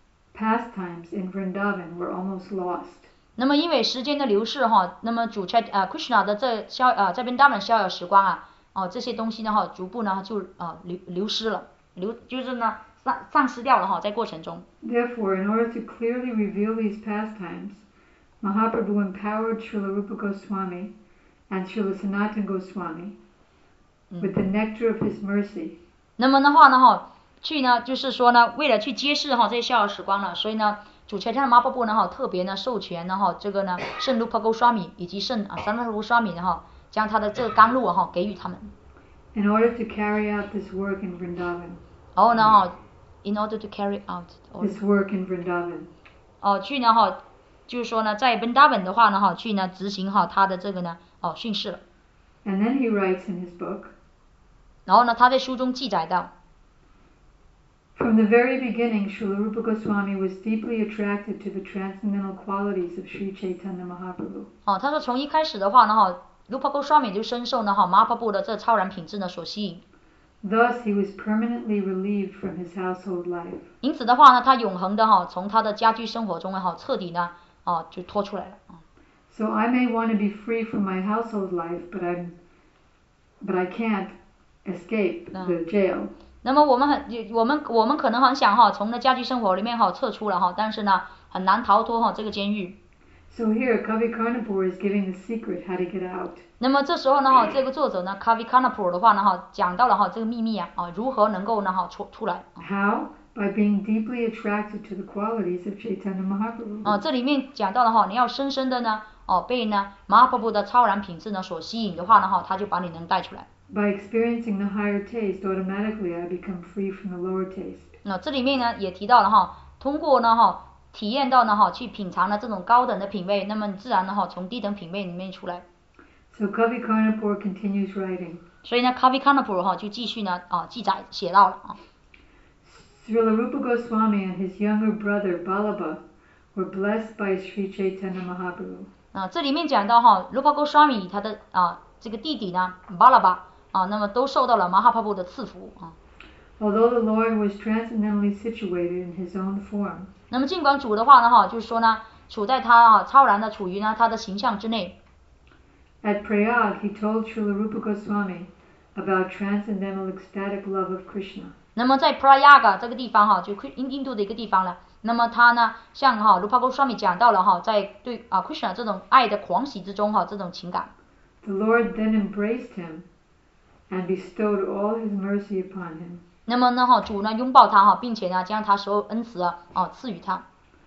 pastimes in Vrindavan were almost lost. 那么因为时间的流逝哈，那么主 Chat 啊 Krishna 的这逍啊这边当然逍遥时光啊，哦这些东西呢哈逐步呢就啊流流失了，流就是呢丧丧失掉了哈在过程中。 Therefore, in order to clearly reveal these pastimes, Mahaprabhu empowered Srila Rupa Goswami and Srila Sanatana Goswami with the nectar of his mercy. 那么的话呢哈，去呢就是说呢，为了去揭示哈这些逍遥时光呢，所以呢主 Chaitanya Mahaprabhu 呢哈特别呢授权呢哈这个呢圣 Rupa Goswami 以及圣啊 Sanatana Goswami 呢哈将他的这个甘露哈、哦、给予他们。 In order to carry out this work in Vrindavan. 然后呢哈 ，in order to carry out this work in Vrindavan. 哦，去呢哈，就是说呢，在温达文的话呢哈，去呢执行哈他的这个呢哦训示了。 And then he writes in his book. 然后呢，他在书中记载到。 From the very beginning, Srila Rupa Goswami was deeply attracted to the transcendental qualities of Sri Chaitanya Mahaprabhu. 哦，他说从一开始的话呢哈 ，Rupa Goswami 就深受呢哈 Mahaprabhu 的这超然品质呢所吸引。 Thus, he was permanently relieved from his household life. 因此的话呢，他永恒的哈从他的家居生活中哈彻底呢哦就脱出来了啊。 So I may want to be free from my household life, but I'm, but I can't escape the jail. 那么我们很我们我们可能很想哈从那家居生活里面哈撤出了哈，但是呢很难逃脱哈这个监狱。 So here, Kavi Karnapur is giving the secret how to get out. 那么这时候呢哈，这个作者呢 Kavi Karnapur 的话呢哈讲到了哈这个秘密啊啊如何能够呢哈出出来。 How? By being deeply attracted to the qualities of Chaitanya Mahaprabhu. 啊，这里面讲到了哈，你要深深的呢哦被呢 Mahaprabhu 的超然品质呢所吸引的话呢哈，他就把你能带出来。 By experiencing the higher taste, automatically I become free from the lower taste. 那这里面呢也提到了哈，通过呢哈体验到呢哈去品尝了这种高等的品味，那么自然呢哈从低等品味里面出来。 So Kavi Karnapur continues writing. 所以呢 Kavi Karnapur 哈就继续呢啊记载写到了啊。 Srila Rupa Goswami and his younger brother Balaba were blessed by Sri Chaitanya Mahaprabhu. 啊，这里面讲到哈 Rupa Goswami 他的啊这个弟弟呢 Balaba 啊，那么都受到了 Mahaprabhu 的赐福啊。 Although the Lord was transcendently situated in his own form. 那么尽管主的话呢哈，就是说呢，处在他啊超然的处于呢他的形象之内。 At Prayag, he told Srila Rupa Goswami about transcendental ecstatic love of Krishna. 那么在 Prayaga 这个地方哈，就印印度的一个地方了。那么他呢，向哈 Rupa Goswami 讲到了哈，在对啊 Krishna 这种爱的狂喜之中哈，这种情感。 The Lord then embraced him and bestowed all his mercy upon him. 那么呢哈，主呢拥抱他哈，并且呢将他所有恩慈啊啊赐予他。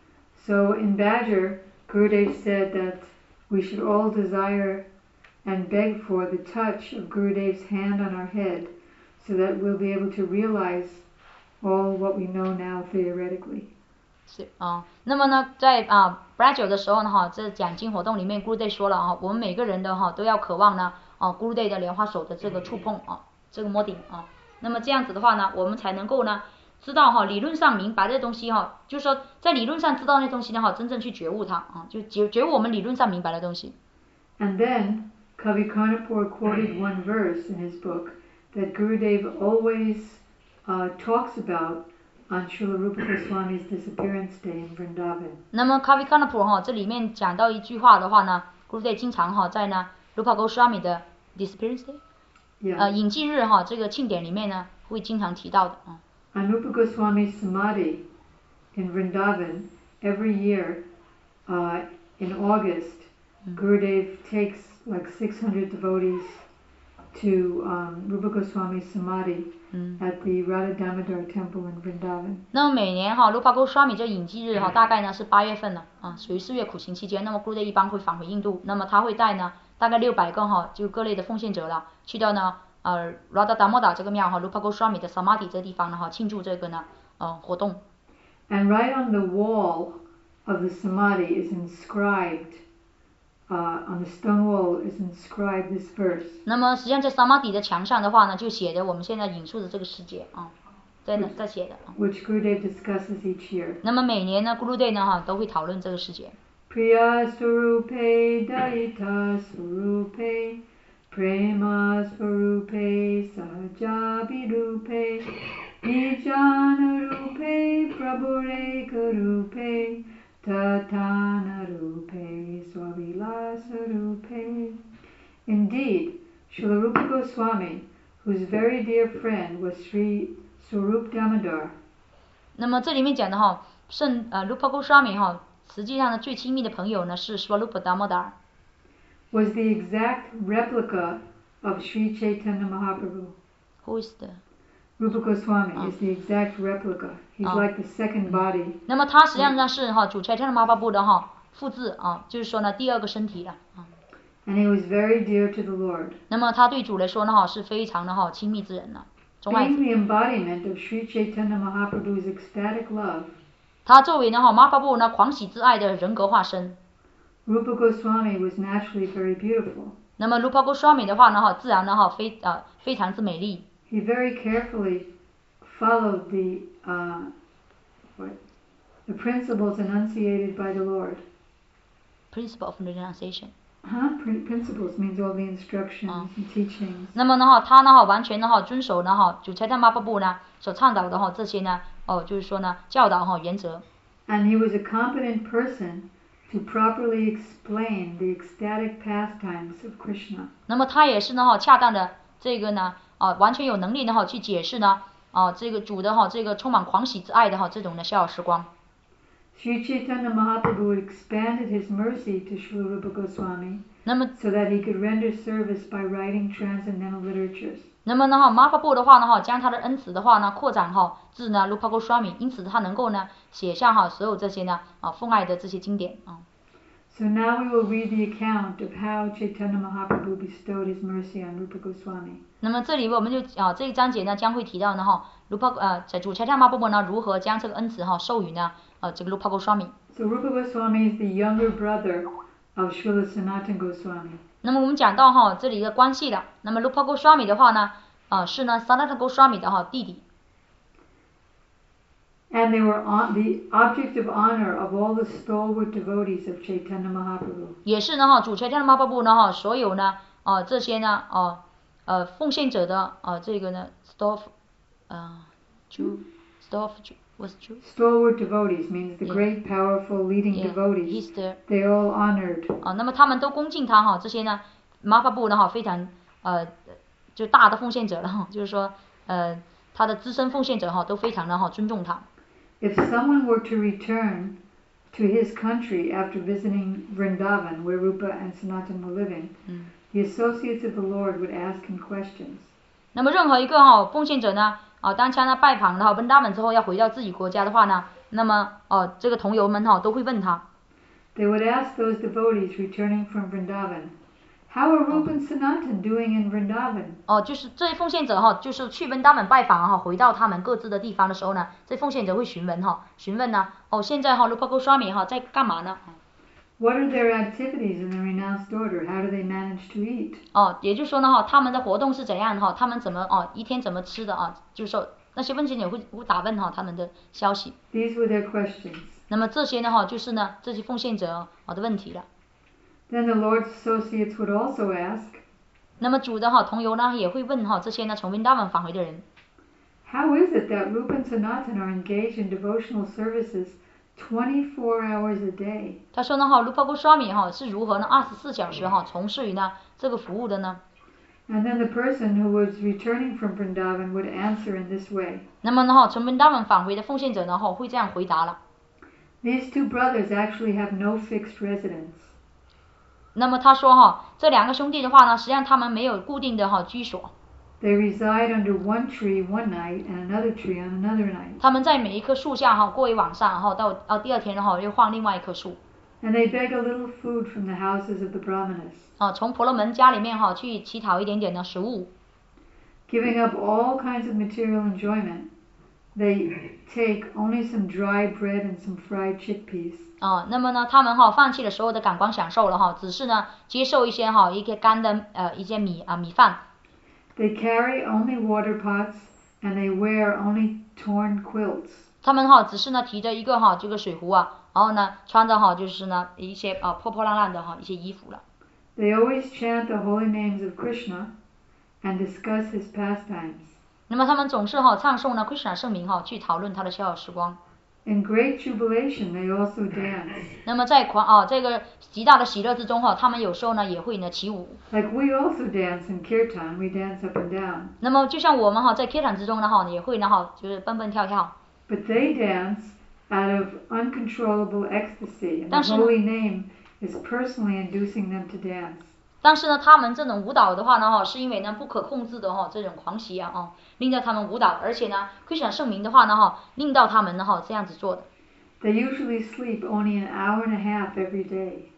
So in Badger, Gurudev said that we should all desire and beg for the touch of Gurudev's hand on our head, so that we'll be able to realize all what we know now theoretically. 是啊，那么呢，在啊 Badger 的时候呢哈，这讲经活动里面 ，Gurudev 说了啊，我们每个人的哈都要渴望呢啊 Gurudev 的莲花手的这个触碰啊，这个摸顶啊。那么这样子的话呢，我们才能够呢知道哈，理论上明白这东西哈，就是说在理论上知道那东西呢哈，真正去觉悟它啊，就觉觉悟我们理论上明白的东西。 And then Kavi Karnapur quoted one verse in his book that Gurudev always uh, talks about on Srila Rupa Goswami's disappearance day in Vrindavan. 那么 Kavi Karnapur 哈，这里面讲到一句话的话呢 ，Gurudev 经常哈在呢 Rupa Goswami 的 disappearance day。 Yeah. 呃，隐记日哈，这个庆典里面呢，会经常提到的啊。 On Rupa Goswami's samadhi in Vrindavan, every year, uh, in August, mm. Gurudev takes like six hundred devotees to um, Rupa Goswami's samadhi mm. at the Radha Damodar temple in Vrindavan. 那么每年哈 Rupa Goswami 这隐记日哈，大概呢是八月份呢啊，属于四月苦行期间。那么 Gurudev 一般会返回印度，那么他会带呢。大概六百个哈，就各类的奉献者了，去到呢呃 Radha Damodar 这个庙哈 Rupa Goswami 的 Samadhi 这个地方呢哈，庆祝这个呢呃活动。 And right on the wall of the Samadhi is inscribed, uh, on the stone wall is inscribed this verse. 那么实际上在 Samadhi 的墙上的话呢，就写着我们现在引述的这个世界啊，在那在写的啊。 Which Gurudev discusses each year. 那么每年呢 Gurudev 呢哈都会讨论这个世界。 Priya Swarupe Daita Swarupe Prema Swarupe Sahaja Virupe Nijana Rupe Prabhureka Rupe Tatana Rupe Swavilasa Rupe. Indeed, Srila Rupa Goswami, whose very dear friend was Sri Swarup Damodar. 那么这里面讲的哈，圣呃 Rupa Goswami 哈。实际上呢，最亲密的朋友呢是 Swarupa Damodar。 Was the exact replica of Sri Chaitanya Mahaprabhu. Who is the? Rupa Goswami oh. is the exact replica. He's oh. like the second body. 那么他实际上是哈主 Chaitanya Mahaprabhu 的哈复制啊，就是说呢第二个身体了啊。 And he was very dear to the Lord. 那么他对主来说呢哈是非常的哈亲密之人呢，钟爱 Being 子。 the embodiment of Sri Chaitanya Mahaprabhu's ecstatic love, 他作为呢哈马巴布呢狂喜之爱的人格化身。 Rupa Goswami was naturally very beautiful. 那么 Rupa Goswami 的话呢哈自然呢哈非呃非常之美丽。 He very carefully followed the uh, what, the principles enunciated by the Lord. Principle of renunciation. Huh? Prin- principles means all the instructions Ah. and teachings. 那么呢哈他呢哈完全呢哈遵守呢哈主财太马巴布呢所倡导的哈这些呢哦就是说呢教导哈原则。 And he was a competent person to properly explain the ecstatic pastimes of Krishna. 那么他也是呢哈恰当的这个呢啊完全有能力呢哈去解释呢啊这个主的哈这个充满狂喜之爱的哈这种的逍遥时光。 Sri Chaitanya Mahaprabhu expanded his mercy to Srila Rupa Goswami 那么 so that he could render service by writing transcendental literatures. 那么呢哈马巴布的话呢哈将他的恩慈的话呢扩展哈至呢 Rupa Goswami， 因此他能够呢写下哈所有这些呢啊奉爱的这些经典啊。 So now we will read the account of how Chaitanya Mahaprabhu bestowed his mercy on Rupa Goswami. 那么这里我们就啊这一章节呢将会提到呢哈 Rupa 呃在主财太马巴布呢如何将这个恩慈哈授予呢呃这个 Rupa Goswami。 So Rupa Goswami is the younger brother of Srila Sanatana Goswami. 那么我们讲到哈这里的关系了，那么 Rupa Goswami 的话呢啊是呢 Sanatana Goswami 的哈弟弟。 And they were on, the object of honor of all the stalwart devotees of Chaitanya Mahaprabhu. 也是呢哈主财太马巴布呢哈所有呢啊这些呢啊呃奉献者的啊这个呢 staff 啊 Jew staff was Jew Stalwart devotees means the Yeah. great, powerful, leading yeah devotees. he's the They all honored. 啊那么他们都恭敬他哈这些呢马巴布呢哈非常呃就大的奉献者了哈就是说呃他的资深奉献者哈都非常的哈尊重他。 If someone were to return to his country after visiting Vrindavan, where Rupa and Sanatana were living, 嗯 the associates of the Lord would ask him questions. 那么任何一个哈奉献者呢啊当他呢拜访了哈温达本之后要回到自己国家的话呢，那么哦这个同游们哈都会问他。 They would ask those devotees returning from Vrindavan, how are Rupa and Sanatana doing in Vrindavan? 哦，就是这些奉献者哈，就是去温他们拜访哈，回到他们各自的地方的时候呢，这奉献者会询问哈，询问呢，哦，现在哈 Rupa Goswami 哈在干嘛呢？ What are their activities in the renounced order? How do they manage to eat? 哦，也就是说呢哈，他们的活动是怎样哈？他们怎么哦一天怎么吃的啊？就是说那些奉献者会会打问哈他们的消息。 These were their questions. 那么这些呢哈就是呢这些奉献者啊的问题了。 Then the Lord's associates would also ask, 那么主的哈同游呢也会问哈这些呢从温达文返回的人。 how is it that Rupa and Sanatana are engaged in devotional services twenty-four hours a day? 他说呢哈 Rupa Goswami 哈是如何呢二十四小时哈从事于呢这个服务的呢？ And then the person who was returning from Vrindavan would answer in this way. 那么呢哈从温达文返回的奉献者呢哈会这样回答了。 These two brothers actually have no fixed residence. 那么他说哈这两个兄弟的话呢，实际上他们没有固定的哈居所， They reside under one tree one night and another tree on another night. 他们在每一棵树下哈过一晚上，然后到到第二天然后又换另外一棵树。 And they beg a little food from the houses of the brahmanas, 啊，从婆罗门家里面哈去乞讨一点点的食物。 giving up all kinds of material enjoyment. They take only some dry bread and some fried chickpeas. 啊，那么呢，他们哈放弃了所有的感官享受了哈，只是呢接受一些哈一些干的呃一些米啊米饭。 They carry only water pots and they wear only torn quilts. 他们哈只是呢提着一个哈这个水壶啊，然后呢穿着哈就是呢一些啊破破烂烂的哈一些衣服了。 They always chant the holy names of Krishna and discuss his pastimes. 那么他们总是哈唱诵呢 Krishna 圣名哈，去讨论他的逍遥时光。 In great jubilation, they also dance. 那么在狂啊这个极大的喜乐之中哈，他们有时候呢也会呢起舞。 Like we also dance in kirtan, we dance up and down. 那么就像我们哈在 kirtan 之中呢哈，也会呢哈就是蹦蹦跳跳。 But they dance out of uncontrollable ecstasy, and the 但是呢 holy name is personally inducing them to dance. 但是呢，他们这种舞蹈的话呢，哈，是因为呢不可控制的哈这种狂喜啊，啊，令到他们舞蹈，而且呢，Krishna 圣名的话呢，哈，令到他们呢，哈这样子做的。 They usually sleep only an hour and a half every day.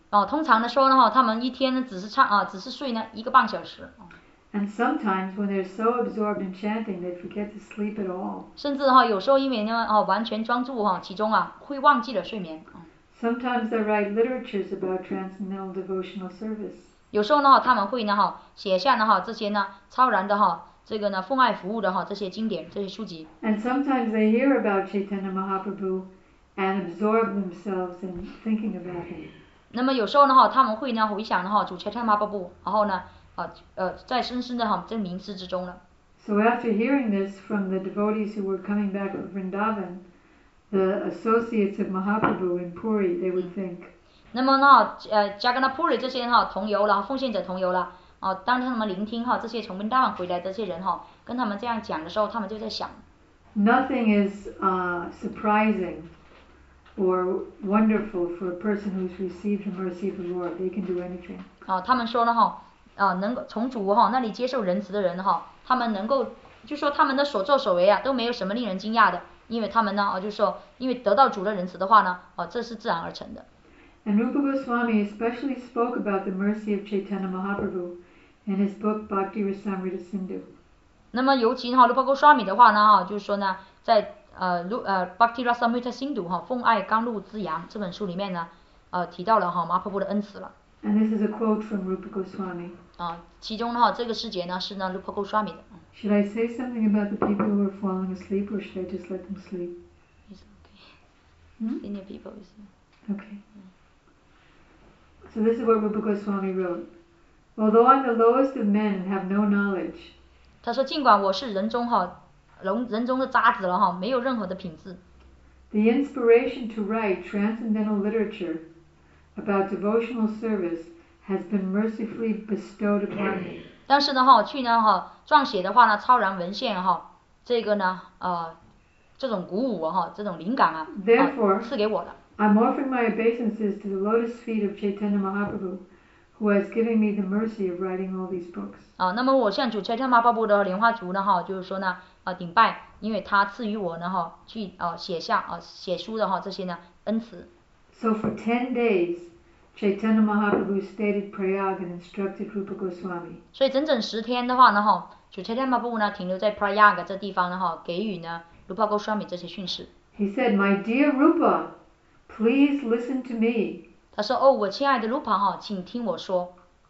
哦，通常的说呢哈，他们一天呢只是唱啊，只是睡呢一个半小时。 And sometimes when they're so absorbed in chanting, they forget to sleep at all. 甚至哈，有时候因为呢哦完全专注哈其中啊，会忘记了睡眠。 Sometimes they write literatures about transcendental devotional service. 有时候呢，他们会呢哈写下呢哈这些呢超然的哈这个呢奉爱服务的哈这些经典这些书籍。 And sometimes they hear about Chaitanya Mahaprabhu and absorb themselves in thinking about him. 那么有时候呢哈，他们会呢回想呢哈主Chaitanya Mahaprabhu，然后呢啊呃在深深的哈这名字之中了。 So after hearing this from the devotees who were coming back from Vrindavan, the associates of Mahaprabhu in Puri, they would think. 那么呢呃加格纳普里这些哈同游了，奉献者同游了。哦，当他们聆听哈这些从温达万回来的这些人哈，跟他们这样讲的时候，他们就在想。 Nothing is uh, surprising or wonderful for a person who's received the mercy of the Lord. They can do anything. 哦，他们说呢哈，啊，能够从主哈那里接受仁慈的人哈，他们能够就说他们的所作所为啊都没有什么令人惊讶的，因为他们呢哦就说因为得到主的仁慈的话呢，哦这是自然而成的。 And Rupa Goswami especially spoke about the mercy of Chaitanya Mahaprabhu in his book Bhakti Rasamrita Sindhu. 那么尤其哈 Rupa Goswami 的话呢哈，就是说呢，在呃呃 Bhakti Rasamrita Sindhu 哈奉爱甘露滋养这本书里面呢，呃提到了哈马普布的恩慈了。 And this is a quote from Rupa Goswami. 啊，其中呢哈这个诗节呢是呢 Rupa Goswami 的。 Should I say something about the people who are falling asleep, or should I just let them sleep? It's okay. Hmm? Senior people is. Okay. So this is what Rupa Goswami wrote. Although I'm the lowest of men and have no knowledge. 他说，尽管我是人中哈人人中的渣子了哈，没有任何的品质。 The inspiration to write transcendental literature about devotional service has been mercifully bestowed upon me. 但是呢哈，去呢哈撰写的话呢，超然文献哈，这个呢呃这种鼓舞哈，这种灵感啊，啊赐给我的。 I'm offering my obeisances to the lotus feet of Chaitanya Mahaprabhu, who has given me the mercy of writing all these books. 啊，那么我向主 Chaitanya Mahaprabhu 的莲花足呢哈，就是说呢啊顶拜，因为他赐予我呢哈去啊写下啊写书的哈这些呢恩慈。 So for ten days, Chaitanya Mahaprabhu stayed at Prayag and instructed Rupa Goswami. 所以整整十天的话呢哈，主 Chaitanya Mahaprabhu 呢停留在 Prayag 这地方呢哈，给予呢 Rupa Goswami 这些训示。 He said, "My dear Rupa, please listen to me." 他说：“哦，我亲爱的 Rupa 哈，请听我说。”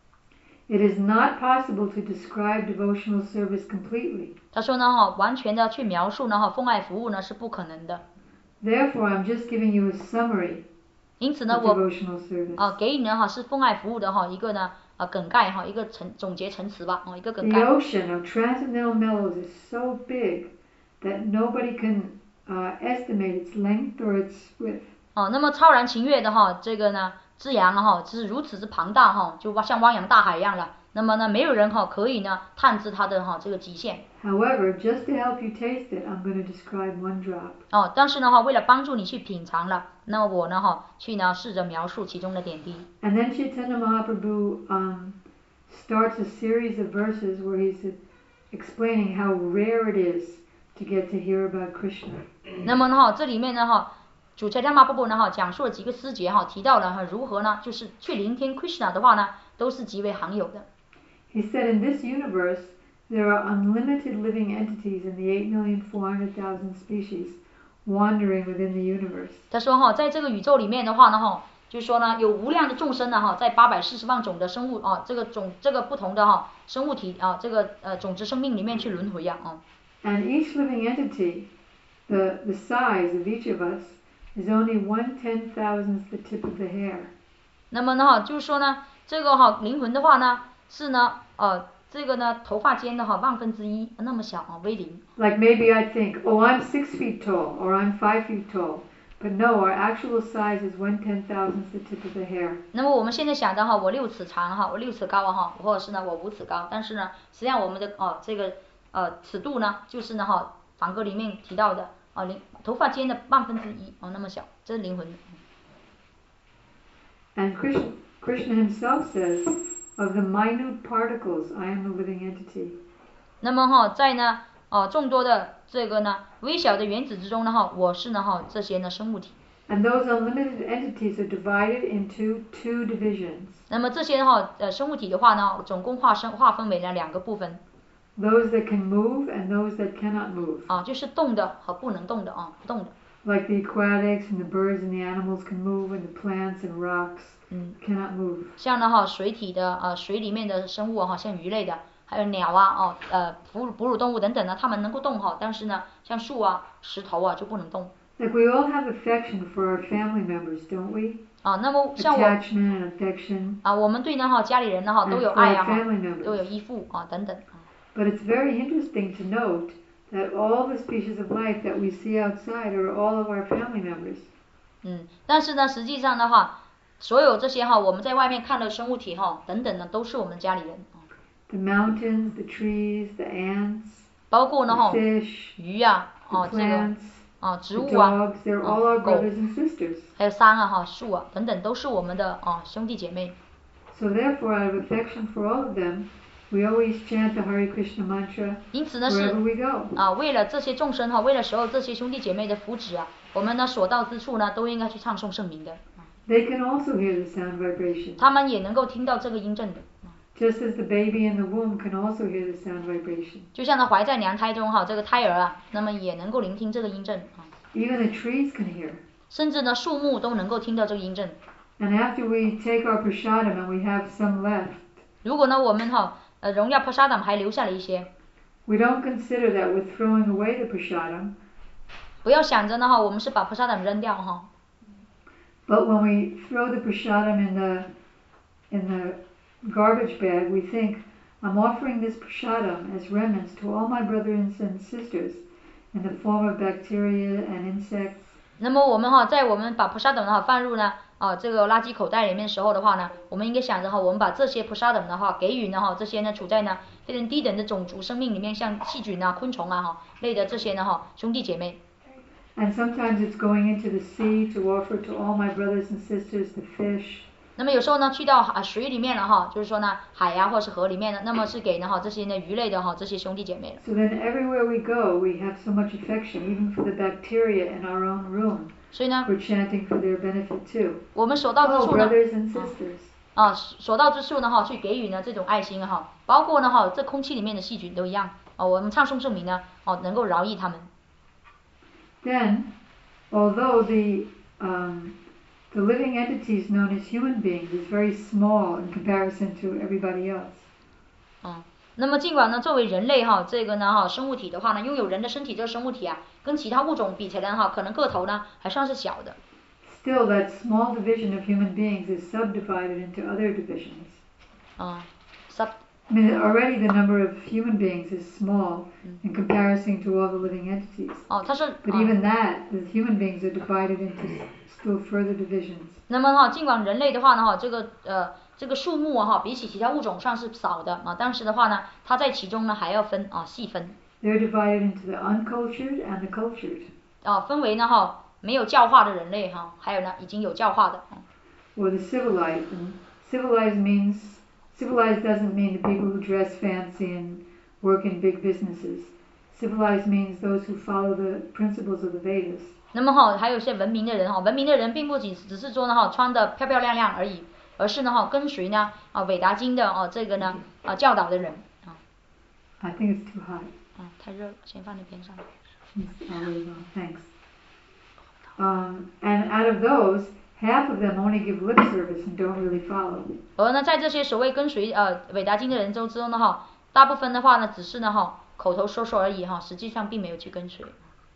It is not possible to describe devotional service completely. 他说呢哈，完全的去描述呢哈奉爱服务呢是不可能的。 Therefore, I'm just giving you a summary. 因此呢，我啊给予呢哈是奉爱服务的哈一个呢啊梗概哈一个陈总结陈词吧哦一个梗概。 The ocean of transcendental mellows is so big that nobody can uh, estimate its length or its width. 哦，那么超然情悦的哈这个呢之洋哈是如此之庞大哈，就像汪洋大海一样的。那么呢，没有人哈可以呢探知它的哈这个极限。 However, just to help you taste it, I'm going to describe one drop. 哦，但是呢哈，为了帮助你去品尝了，那么我呢哈去呢试着描述其中的点滴。 And then Chaitanya Mahaprabhu um, starts a series of verses where he's explaining how rare it is to get to hear about Krishna. 那么呢哈，这里面呢哈，主 Chaitanya Mahaprabhu 呢哈讲述了几个诗节哈，提到了哈如何呢，就是去聆听 Krishna 的话呢，都是极为罕有的。 He said, in this universe, there are unlimited living entities in the eight million four hundred thousand species wandering within the universe. 他说哈，在这个宇宙里面的话呢哈，就是说呢有无量的众生呢哈，在八百四十万种的生物啊，这个种这个不同的哈生物体啊，这个呃种子生命里面去轮回呀啊。 And each living entity, the the size of each of us, is only one ten thousandth the tip of the hair. 那么呢哈，就是说呢，这个哈灵魂的话呢，是呢呃这个呢头发间的哈万分之一那么小啊微零。 Like maybe I think, oh, I'm six feet tall, or I'm five feet tall, but no, our actual size is one ten thousandth the tip of the hair. 那么我们现在想的哈，我六尺长哈，我六尺高哈，或者是呢我五尺高，但是呢，实际上我们的哦这个呃尺度呢，就是呢哈梵歌里面提到的啊灵头发间的万分之一哦那么小，这是灵魂。 And Krishna, Krishna himself says, of the minute particles, I am the living entity. 那么哈，在呢哦众多的这个呢微小的原子之中呢哈，我是呢哈这些呢生物体。 And those unlimited entities are divided into two divisions. 那么这些哈呃生物体的话呢，总共划生划分为了两个部分。 Those that can move and those that cannot move. 啊，就是动的和不能动的啊，不动的。 Like the aquatics and the birds and the animals can move, and the plants and rocks cannot move. 像呢哈水体的呃水里面的生物哈，像鱼类的，还有鸟啊哦呃哺乳哺乳动物等等呢，它们能够动哈，但是呢像树啊石头啊就不能动。 Like we all have affection for our family members, don't we? 啊，那么像我 Attachment and affection. 啊，我们对呢哈家里人呢哈都有爱啊哈，都有依附啊等等。 But it's very interesting to note that all the species of life that we see outside are all of our family members. 嗯，但是呢，实际上的话，所有这些哈，我们在外面看的生物体哈，等等的，都是我们家里人。 The mountains, the trees, the ants, 包括呢哈， fish, 鱼呀，哦 the 这个 plants, 啊植 the 物啊， dogs, they're all our 哦狗， brothers and sisters. 还有山啊哈树啊等等，都是我们的啊兄弟姐妹。 So therefore, out of affection for all of them, we always chant the Hare Krishna mantra 因此呢是 wherever we go. 啊，为了这些众生哈，为了所有这些兄弟姐妹的福祉啊，我们呢所到之处呢，都应该去唱诵圣名的。 They can also hear the sound vibration. 他们也能够听到这个音震的。 Just as the baby in the womb can also hear the sound vibration. 就像呢怀在娘胎中哈，这个胎儿啊，那么也能够聆听这个音震啊。 Even the trees can hear. 甚至呢树木都能够听到这个音震。 And after we take our prasadam and we have some left, 如果呢我们哈呃荣耀 prasadam 还留下了一些， we don't consider that we're throwing away the prasadam. 不要想着呢哈我们是把 prasadam 扔掉哈。 But when we throw the prasadam in the in the garbage bag, we think, I'm offering this prasadam as remnants to all my brothers and sisters in the form of bacteria and insects. 那么我们哈在我们把 prasadam 哈放入呢啊这个垃圾口袋里面时候的话呢，我们应该想着哈我们把这些 prasadam 的话给予呢哈这些呢处在呢非常低等的种族生命里面，像细菌啊昆虫啊哈类的这些呢哈兄弟姐妹。 And sometimes it's going into the sea to offer to all my brothers and sisters, the fish. 那么有时候呢去到啊水里面了哈，就是说呢海呀、啊、或是河里面的，那么是给呢哈这些呢鱼类的哈这些兄弟姐妹了。 So then everywhere we go, we have so much affection, even for the bacteria in our own room. 所以呢 We're chanting for their benefit too. 我们所到之 Oh, 处呢 brothers and sisters. 啊所到之处呢哈去给予呢这种爱心哈，包括呢哈这空气里面的细菌都一样啊，我们唱诵圣名呢哦能够饶益他们。 Then, although the um, the living entities known as human beings is very small in comparison to everybody else. 嗯，那么尽管呢作为人类哈这个呢哈生物体的话呢，拥有人的身体这个生物体啊，跟其他物种比起来哈，可能个头呢还算是小的。 Still, that small division of human beings is subdivided into other divisions. 嗯 ，sub I mean, already the number of human beings is small in comparison to all the living entities. 哦，它是 But even that, the human beings are divided into still further divisions. 那么哈，尽管人类的话呢哈，这个呃这个数目哈比起其他物种算是少的啊，但是的话呢，它在其中呢还要分啊细分。 They're divided into the uncultured and the cultured. 啊，分为呢哈没有教化的人类哈，还有呢已经有教化的。 Or the civilized. And civilized means, civilized doesn't mean the people who dress fancy and work in big businesses. Civilized means those who follow the principles of the Vedas. 那么哈还有一些文明的人哈，文明的人并不仅只是说呢哈穿的漂漂亮亮而已，而是呢哈跟随呢啊韦达经的哦这个呢啊教导的人啊。 I think it's too high. 嗯，太热了，先放在边上。 Yes, I will, uh, thanks. Um, and out of those, half of them only give lip service and don't really follow. 而呢在这些所谓跟随呃韦达经的人中之中呢哈，大部分的话呢只是呢哈口头说说而已哈，实际上并没有去跟随。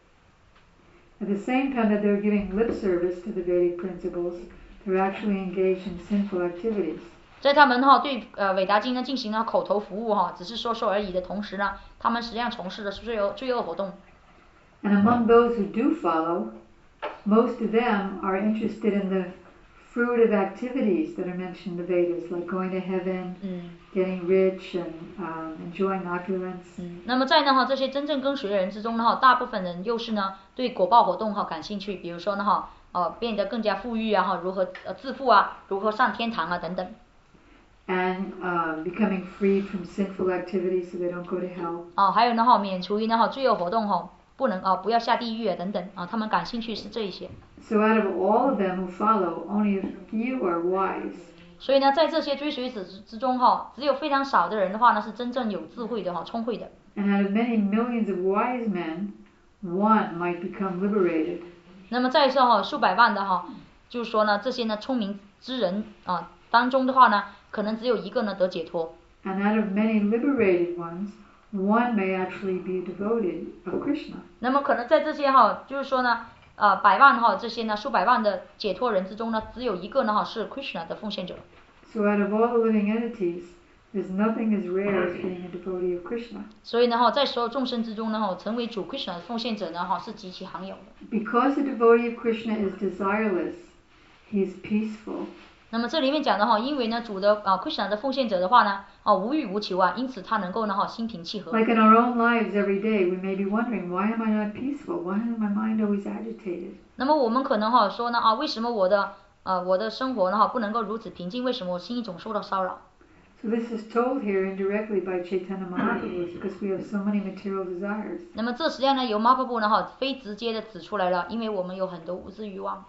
At the same time that they're giving lip service to the Vedic principles, they're actually engaged in sinful activities. 在他们哈对呃韦达经呢进行了口头服务哈，只是说说而已的同时呢，他们实际上从事的是罪恶罪恶活动。 And among those who do follow, most of them are interested in the fruit of activities that are mentioned in the Vedas, like going to heaven, 嗯 getting rich, and um, enjoying opulence. 嗯，那么在呢哈这些真正跟随的人之中呢哈，大部分人又是呢对果报活动哈感兴趣，比如说呢哈呃变得更加富裕啊哈，如何呃致富啊，如何上天堂啊等等。 And uh, becoming free from sinful activities so they don't go to hell. 哦，还有呢哈免除于呢哈罪恶活动哈， 不能啊不要下地狱啊等等啊，他们感兴趣是这一些。 So out of all of them who follow, only a few are wise. 所以呢，在这些追随者之中哈，只有非常少的人的话呢，是真正有智慧的哈，聪慧的。 And out of many millions of wise men, one might become liberated. 那么再说哈，数百万的哈，就是说呢，这些呢聪明之人啊当中的话呢，可能只有一个呢得解脱。 And out of many liberated ones, one may actually be devoted of Krishna. 那么可能在这些哈，就是说呢，呃，百万哈这些呢数百万的解脱人之中呢，只有一个呢哈是 Krishna 的奉献者。 So out of all the living entities, there's nothing as rare as being a devotee of Krishna. 所以呢哈，在所有众生之中呢哈，成为主 Krishna 的奉献者呢哈是极其罕有的。 Because a devotee of Krishna is desireless, he is peaceful. 那么这里面讲的哈，因为呢主的啊 Krishna 的奉献者的话呢，啊无欲无求啊，因此他能够呢哈心平气和。 Like in our own lives every day, we may be wondering, why am I not peaceful? Why is my mind always agitated? 那么我们可能哈说呢啊，为什么我的呃我的生活呢哈不能够如此平静？为什么我心里总受到骚扰？ So this is told here indirectly by Chaitanya Mahaprabhu because we have so many material desires. 那么这实际上呢由 Mahaprabhu 呢哈非直接的指出来了，因为我们有很多物质欲望。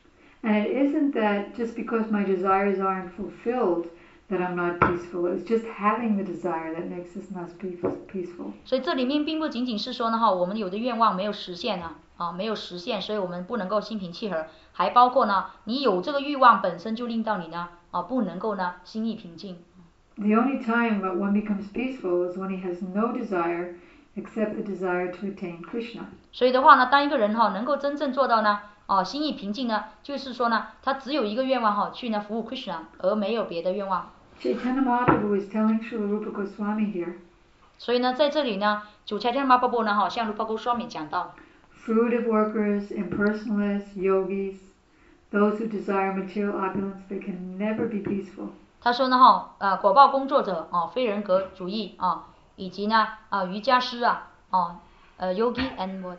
And it isn't that just because my desires aren't fulfilled that I'm not peaceful. It's just having the desire that makes us not peaceful. 所以这里面并不仅仅是说呢哈，我们有的愿望没有实现呢，啊没有实现，所以我们不能够心平气和，还包括呢你有这个欲望本身就令到你呢啊不能够呢心意平静。 The only time that one becomes peaceful is when he has no desire except the desire to attain Krishna. 所以的话呢，当一个人哈能够真正做到呢，哦心意平静呢，就是说呢，他只有一个愿望哈，去呢服务 Krishna， 而没有别的愿望。 Chaitanya Mahaprabhu is telling Srila Rupa Goswami here. 所以呢，在这里呢，主 Chaitanya Mahaprabhu 呢，哈向 Rupa Goswami 讲到 Fruitive workers, impersonalists, yogis, those who desire material opulence, they can never be peaceful. 他说呢哈，呃果报工作者啊，非人格主义啊，以及呢啊瑜伽师啊，啊呃 yogi and what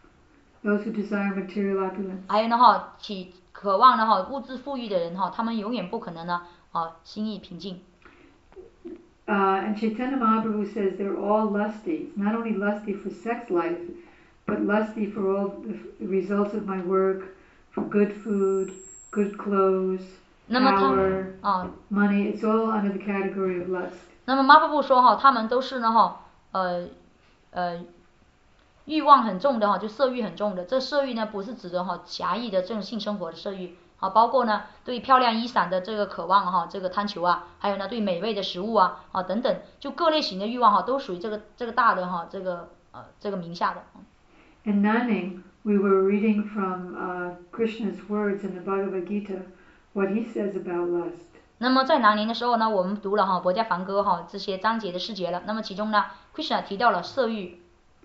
Those who desire material opulence. 还有呢哈，起渴望呢哈物质富裕的人哈，他们永远不可能呢啊心意平静。 Uh, and Chaitanya Mahaprabhu says they're all lusty. It's not only lusty for sex life, but lusty for all the results of my work, for good food, good clothes, power, money. It's all under the category of lust. 那么 Mahaprabhu 说哈，他们都是呢哈，呃呃欲望很重的哈，就色欲很重的。这色欲呢，不是指的哈狭义的这种性生活的色欲。啊，包括呢对漂亮衣裳的这个渴望哈，这个贪求啊，还有呢对美味的食物啊，啊等等，就各类型的欲望哈，都属于这个这个大的哈，这个呃这个名下的。 In Nanning, we were reading from uh, Krishna's words in the Bhagavad Gita, what he says about lust. 那么在南宁的时候呢，我们读了哈《薄伽梵歌》哈这些章节的释节了。那么其中呢 ，Krishna 提到了色欲。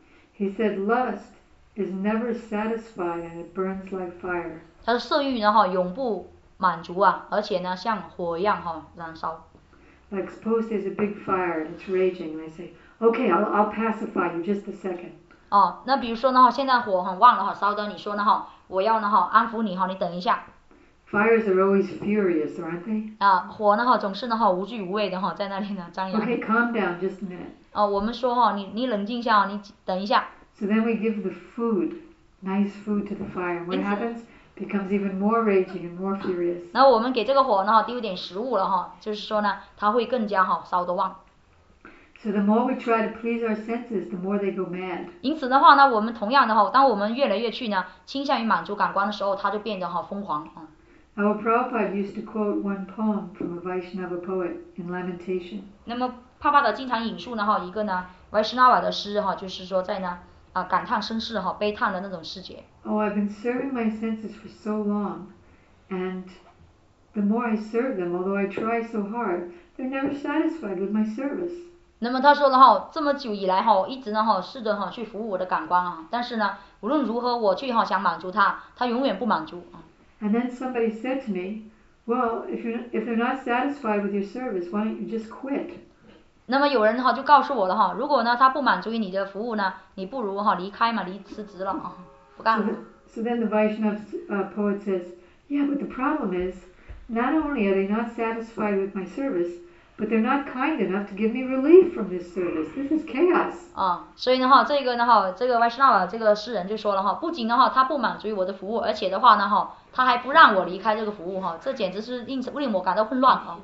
He said lust is never satisfied and it burns like fire. 他说色欲呢哈永不满足啊，而且呢像火一样哈燃烧。 Like suppose there's a big fire and it's raging, and I say, okay, I'll I'll pacify you just a second. 哦，那比如说呢哈，现在火很旺了哈，烧的，你说呢哈，我要呢哈安抚你哈，你等一下。 Fires are always furious, aren't they? 啊，火呢哈总是呢哈无惧无畏的哈，在那里呢张扬。 Okay, calm down just a minute. 哦，我们说哈，你你冷静一下，你等一下。 So then we give the food, nice food to the fire. And what happens? Becomes even more raging and more furious. 然后我们给这个火呢丢点食物了哈，就是说呢，它会更加哈烧得旺。 So the more we try to please our senses, the more they go mad. 因此的话呢，我们同样的哈，当我们越来越去呢倾向于满足感官的时候，它就变得哈疯狂啊。 Our Prabhupada used to quote one poem from a Vaishnava poet in Lamentation. 那么帕帕德经常引述呢哈一个呢 Vaishnava 的诗哈，就是说在呢啊感叹身世哈悲叹的那种世界。 Oh, I've been serving my senses for so long, and the more I serve them, although I try so hard, they're never satisfied with my service. 那么他说了哈，这么久以来哈，我一直呢哈试着哈去服务我的感官啊，但是呢无论如何我去哈想满足他，他永远不满足啊。 And then somebody said to me, well, if you're if they're not satisfied with your service, why don't you just quit? 那么有人哈就告诉我了哈，如果呢他不满足于你的服务呢，你不如哈离开嘛，离辞职了啊，不干了。 So then the Vaishnava uh, poet says, yeah, but the problem is, not only are they not satisfied with my service, but they're not kind enough to give me relief from this service. This is chaos. 啊，所以呢哈，这个呢哈，这个 Vaishnava 这个诗人就说了哈，不仅呢哈他不满足于我的服务，而且的话呢哈，他还不让我离开这个服务哈，这简直是令令我感到混乱啊。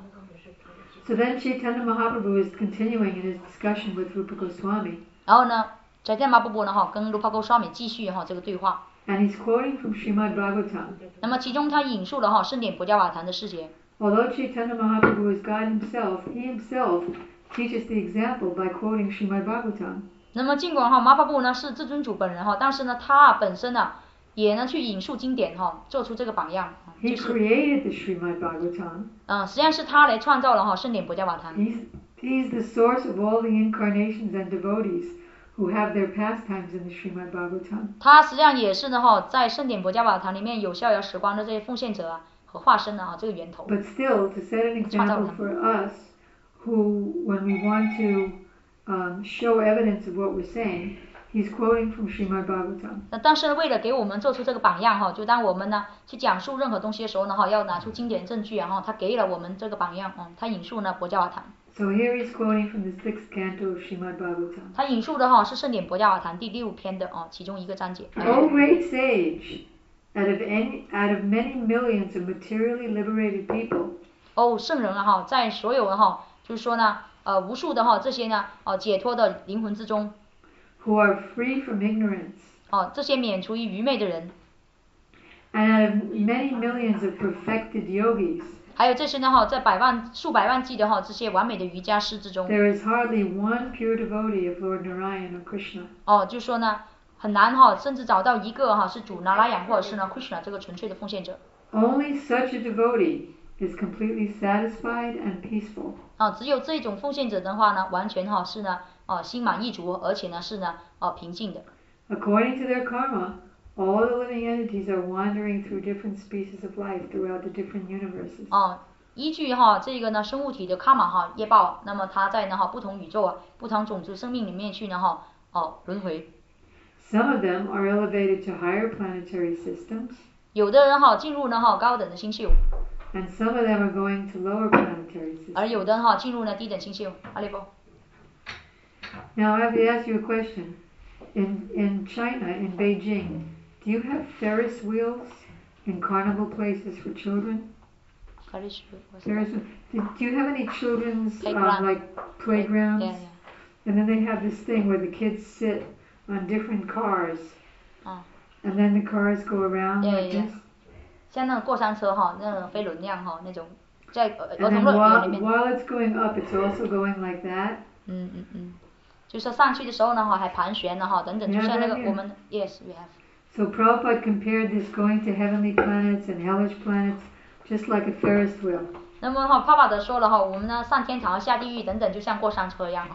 So then Chaitanya Mahaprabhu is continuing in his discussion with Rupa Goswami. 然后呢，在这马布布呢哈，跟 Rupa Goswami 继续哈这个对话。 And he's quoting from Srimad Bhagavatam. 那么其中他引述了哈圣典博伽瓦坛的诗节。 Although Chaitanya Mahaprabhu is God himself, he himself teaches the example by quoting Srimad Bhagavatam. 那么尽管哈马帕布呢是至尊主本人哈，但是呢他本身呢也呢去引述经典哈，做出这个榜样。 He created the Srimad Bhagavatam. 嗯，实际上是他来创造了哈圣典博伽瓦坛。 He's he's the source of all the incarnations and devotees who have their pastimes in the Srimad Bhagavatam. 他实际上也是呢哈，在圣典博伽瓦坛里面有逍遥时光的这些奉献者啊和化身的啊这个源头。 But still, to set an example for us, who when we want to um, show evidence of what we're saying, he's quoting from Srimad Bhagavatam. 那但是为了给我们做出这个榜样哈，就当我们呢去讲述任何东西的时候呢哈，要拿出经典证据啊哈，他给了我们这个榜样，嗯，他引述呢博伽瓦坛。 So here he's quoting from the sixth canto of Srimad Bhagavatam. 他引述的哈是圣典博伽瓦坛第六篇的啊其中一个章节。 O great sage, out of any out of many millions of materially liberated people. 哦，圣人啊哈，在所有的哈，就是说呢，呃，无数的哈这些呢，哦解脱的灵魂之中， Who are free from ignorance. 哦这些免除于愚昧的人， And out of many millions of perfected yogis. 还有这些呢哈，在百万数百万计的哈这些完美的瑜伽师之中， There is hardly one pure devotee of Lord Narayan or Krishna. 哦，就说呢很难哈，甚至找到一个哈是主那拉雅或者是呢 Krishna 这个纯粹的奉献者。 Only such a devotee is completely satisfied and peaceful. 啊，只有这种奉献者的话呢，完全哈是呢，哦心满意足，而且呢是呢，哦平静的。 According to their karma, all the living entities are wandering through different species of life throughout the different universes. 哦，依据哈这个呢生物体的卡玛哈业报，那么它在呢哈不同宇宙啊、不同种族生命里面去呢哈哦轮回。 Some of them are elevated to higher planetary systems, 有的人哈进入呢哈高等的星宿， and some of them are going to lower planetary 而 systems. 有的哈进入呢低等星宿。阿利波。 Now I have to ask you a question. In in China, in Beijing, do you have Ferris wheels in carnival places for children? Ferris, do, do you have any children's Playground. um, like playgrounds? Yeah, yeah. And then they have this thing where the kids sit on different cars, 啊， and then the cars go around Yeah, like yeah, this. 像那种过山车哈，那种飞轮那样哈，那种在儿儿 And 童 then 乐园 while 里面。 while it's going up, it's also going like that. 嗯嗯嗯，就说上去的时候呢哈，还盘旋呢哈，等等，就像那个我们 yes we have。 So Prabhupada compared this going to heavenly planets and hellish planets just like a Ferris wheel. 那么哈，帕帕德说了哈，我们呢上天堂、下地狱等等，就像过山车一样。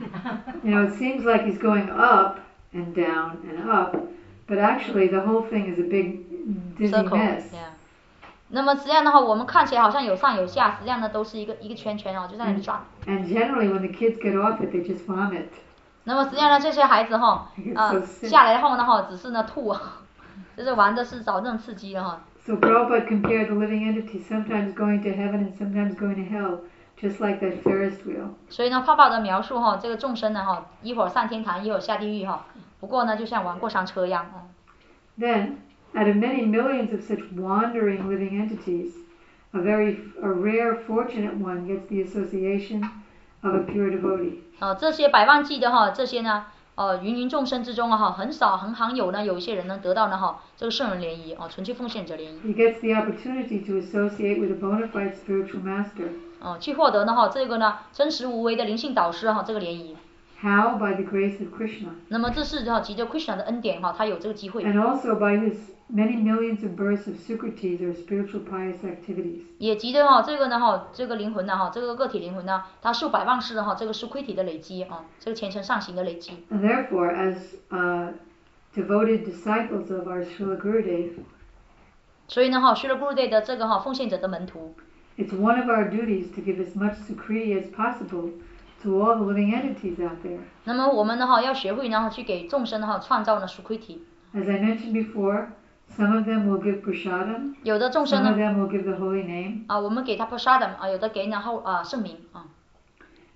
You know, it seems like he's going up and down and up, but actually the whole thing is a big dizzy Circle, mess. yeah. 那么实际上的话，我们看起来好像有上有下，实际上呢都是一个一个圈圈哦，就在那里转。 And generally when the kids get off it, they just vomit. 那么实际上呢，这些孩子哈，啊、 So sick. 下来后呢哈，只是呢吐，就是玩的是找这种刺激的哈。 So Prabhupada compared the living entities sometimes going to heaven and sometimes going to hell, just like that Ferris wheel. 所以呢，帕帕德描述哈，这个众生呢哈，一会儿上天堂，一会儿下地狱哈。不过呢，就像玩过山车一样。嗯 Then, out of many millions of such wandering living entities, a very a rare, fortunate one gets the association of a pure devotee. 哦，这些百万计的哈，这些呢，呃，芸芸众生之中啊哈，很少很罕有呢，有一些人能得到呢哈，这个圣人联谊哦，纯粹奉献者联谊。 He gets the opportunity to associate with a bona fide spiritual master. 哦，去获得呢哈，这个呢真实无为的灵性导师哈，这个联谊。 How? By the grace of Krishna. 那么这是哈，藉着 Krishna 的恩典哈，他有这个机会。 And also by his many millions of births of Sukritis or spiritual pious activities. 也藉着哈这个呢哈，这个灵魂呢哈，这个个体灵魂呢，它数百万世的哈，这个是亏体的累积啊，这个虔诚上行的累积。 And therefore, as uh, devoted disciples of our Srila Gurudev, 所以呢哈，须勒 Gurudev 的这个哈奉献者的门徒， it's one of our duties to give as much Sukriti as possible to all the living entities out there. 那么我们呢哈要学会呢去给众生呢哈创造呢属亏体。 As I mentioned before, some of them will give prasadam, 有的众生 some of 呢 them will give the holy name, 啊，我们给他 prasadam 啊，有的给然后啊圣名啊。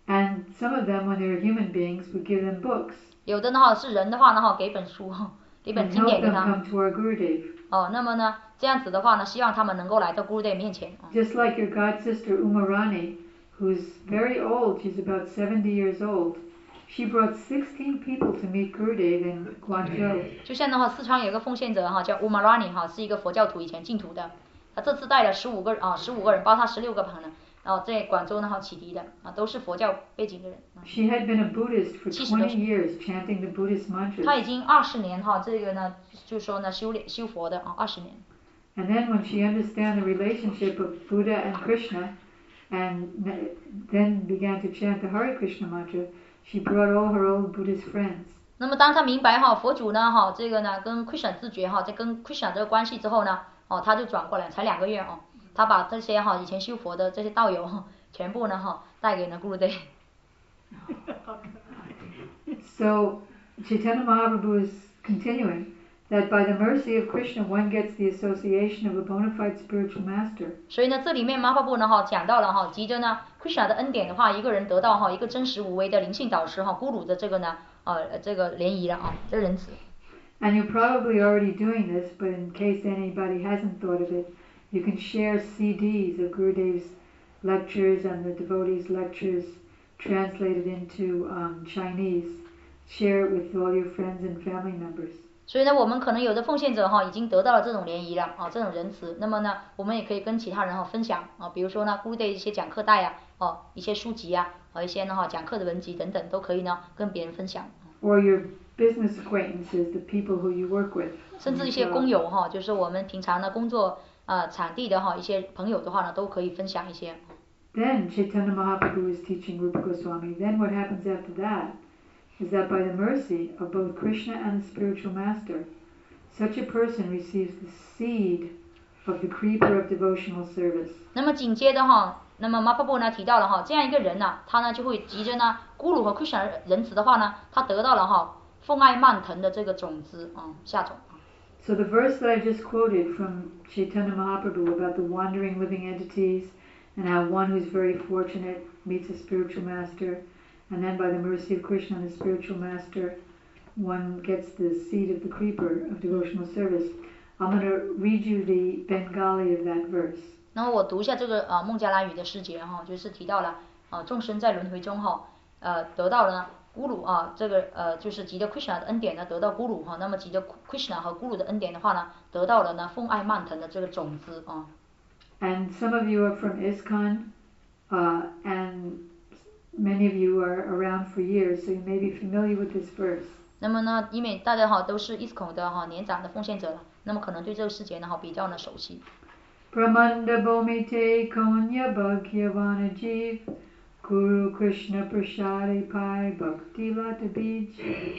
And some of them, when they were human beings, would give them books 有的呢哈是人的话呢哈给本书，给本 and 经 help 典给 them 他。 come to our Gurudev. 哦，那么呢这样子的话呢，希望他们能够来到 Gurudev 面前。 Just like your god sister Umarani, who's very old, she's about seventy years old. She brought sixteen people to meet Gurudev in Guangzhou. 就像呢哈四川有一个奉献者哈叫 Umarani 哈，是一个佛教徒，以前净土的。他这次带了十五个啊十五个人，包括他十六个朋友，然后在广州呢哈启迪的啊，都是佛教背景的人。 She had been a Buddhist for twenty years, chanting the Buddhist 他 mantras. 已经二十年哈这个呢就说呢修炼修佛的啊二十年。 And then when she understood the relationship of Buddha and Krishna, and then began to chant the Hare Krishna mantra, she brought all her old Buddhist friends. 那么当他明白哈佛祖呢哈这个呢跟 Krishna 自觉哈在跟 Krishna 这个关系之后呢，哦他就转过来，才两个月哦，他把这些哈以前修佛的这些道友全部呢哈带给了 Gurudev。 So Chaitanya Mahaprabhu is continuing that by the mercy of Krishna one gets the association of a bona fide spiritual master. 所以呢这里面马法布呢哈讲到了哈，急着呢 Krishna 的恩典的话，一个人得到哈一个真实无为的灵性导师哈咕噜的这个呢呃这个联谊了啊，这仁慈。 And you're probably already doing this, but in case anybody hasn't thought of it, you can share C Ds of Gurudev's lectures and the devotees' lectures translated into um, Chinese. Share it with all your friends and family members. 所以呢，我们可能有的奉献者哈已经得到了这种联谊了啊，这种仁慈。那么呢，我们也可以跟其他人哈分享啊，比如说呢，Gurudev一些讲课带呀，哦，一些书籍呀，和一些呢哈讲课的文集等等，都可以呢跟别人分享。 Or your business acquaintances, the people who you work with. 甚至一些工友哈，就是我们平常呢工作呃场地的哈一些朋友的话呢，都可以分享一些。 Then Chaitanya Mahaprabhu is teaching Rupa Goswami. Then what happens after that is that by the mercy of both Krishna and the spiritual master, such a person receives the seed of the creeper of devotional service. 那么紧接着哈，那么马帕布呢提到了哈，这样一个人呢，他呢就会急着呢，咕噜和 Krishna 仁慈的话呢，他得到了哈奉爱蔓藤的这个种子啊、嗯、下种。 So the verse that I just quoted from Chaitanya Mahaprabhu about the wandering living entities and how one who's very fortunate meets a spiritual master, and then by the mercy of Krishna and the spiritual master, one gets the seed of the creeper of devotional service. I'm going to read you the Bengali of that verse. 然后我读一下这个呃孟加拉语的诗节哈，就是提到了呃众生在轮回中哈，呃得到了呢咕噜啊这个呃就是集的 Krishna 的恩典呢得到咕噜哈，那么集的 Krishna 和咕噜的恩典的话呢，得到了呢奉爱蔓藤的这个种子啊。 And some of you are from ISKCON, uh, and many of you are around for years, so you may be familiar with this verse. 那么呢，因为大家哈都是 I S K C O N 的哈年长的奉献者了，那么可能对这个诗节呢哈比较呢熟悉。 Pramanda Bhomite Konya Bhagyavana Jeev Guru Krishna Prashadi Pai Bhakti Lata Bij.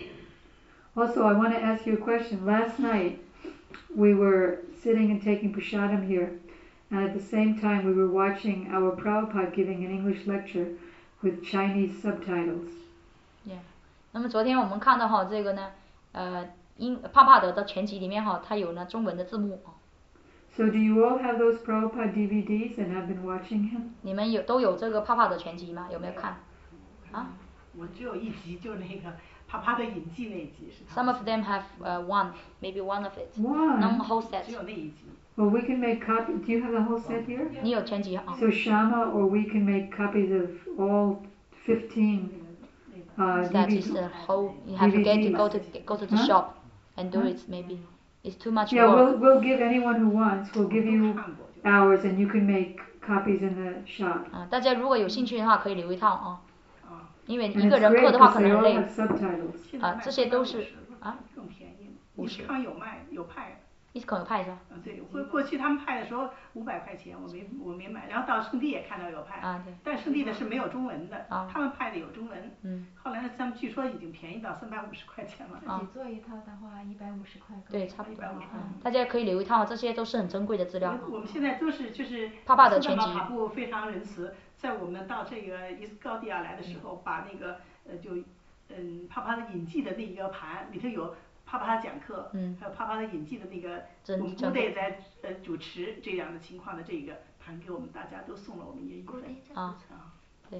Also, I want to ask you a question. Last night, we were sitting and taking prasadam here, and at the same time we were watching our Prabhupada giving an English lecture with Chinese subtitles. Yeah. 那么昨天我们看到哈这个呢，呃，英帕帕德的全集里面哈，它有呢中文的字幕。 So do you all have those Prabhupada D V Ds and have been watching him? 你们有都有这个帕帕的全集吗？有没有看？啊？ 我只有一集，就那个帕帕的引记那一集是他 Some of them have uh, one, maybe one of it. One? Not whole set. 只有那一集。 Well, we can make copy. Do you have the whole set here? 你有全集啊？ So Shama, or we can make copies of all fifteen uh, That D is V Ds. a whole. You have to get to go to go to the Huh? shop and do Huh? it. Maybe it's too much Yeah, work. we'll we'll give anyone who wants. We'll give you ours, and you can make copies in the shop. 啊，大家如果有兴趣的话，可以留一套啊。 啊， 因为 And 一个 it's 人 great 刻的话 because 可 they 能很 all 累 have subtitles. 现在卖这些都是五十啊更便宜。 五十康有卖有派。 ，I S K C O N 有派是吧？ 嗯，对，过过去他们派的时候五百块钱，我没我没买，然后到圣地也看到有派， 啊对。 但圣地的是没有中文的， 啊他们派的有中文。 嗯。 后来呢，他们据说已经便宜到三百五十块钱了。 啊自己做一套的话，一百五十块。 对，差不多。 一百五十嗯，大家可以留一套，这些都是很珍贵的资料。 我我们现在都是就是帕帕的全集苏达玛法布非常仁慈，在我们到这个伊斯高地亚来的时候，把那个呃就嗯帕帕的引记的那一个盘里头有帕帕的讲课， 嗯， 还有帕帕的引记的那个， 真我们部队在呃主持这样的情况的这个盘给我们大家都送了我们也一份。 啊，对。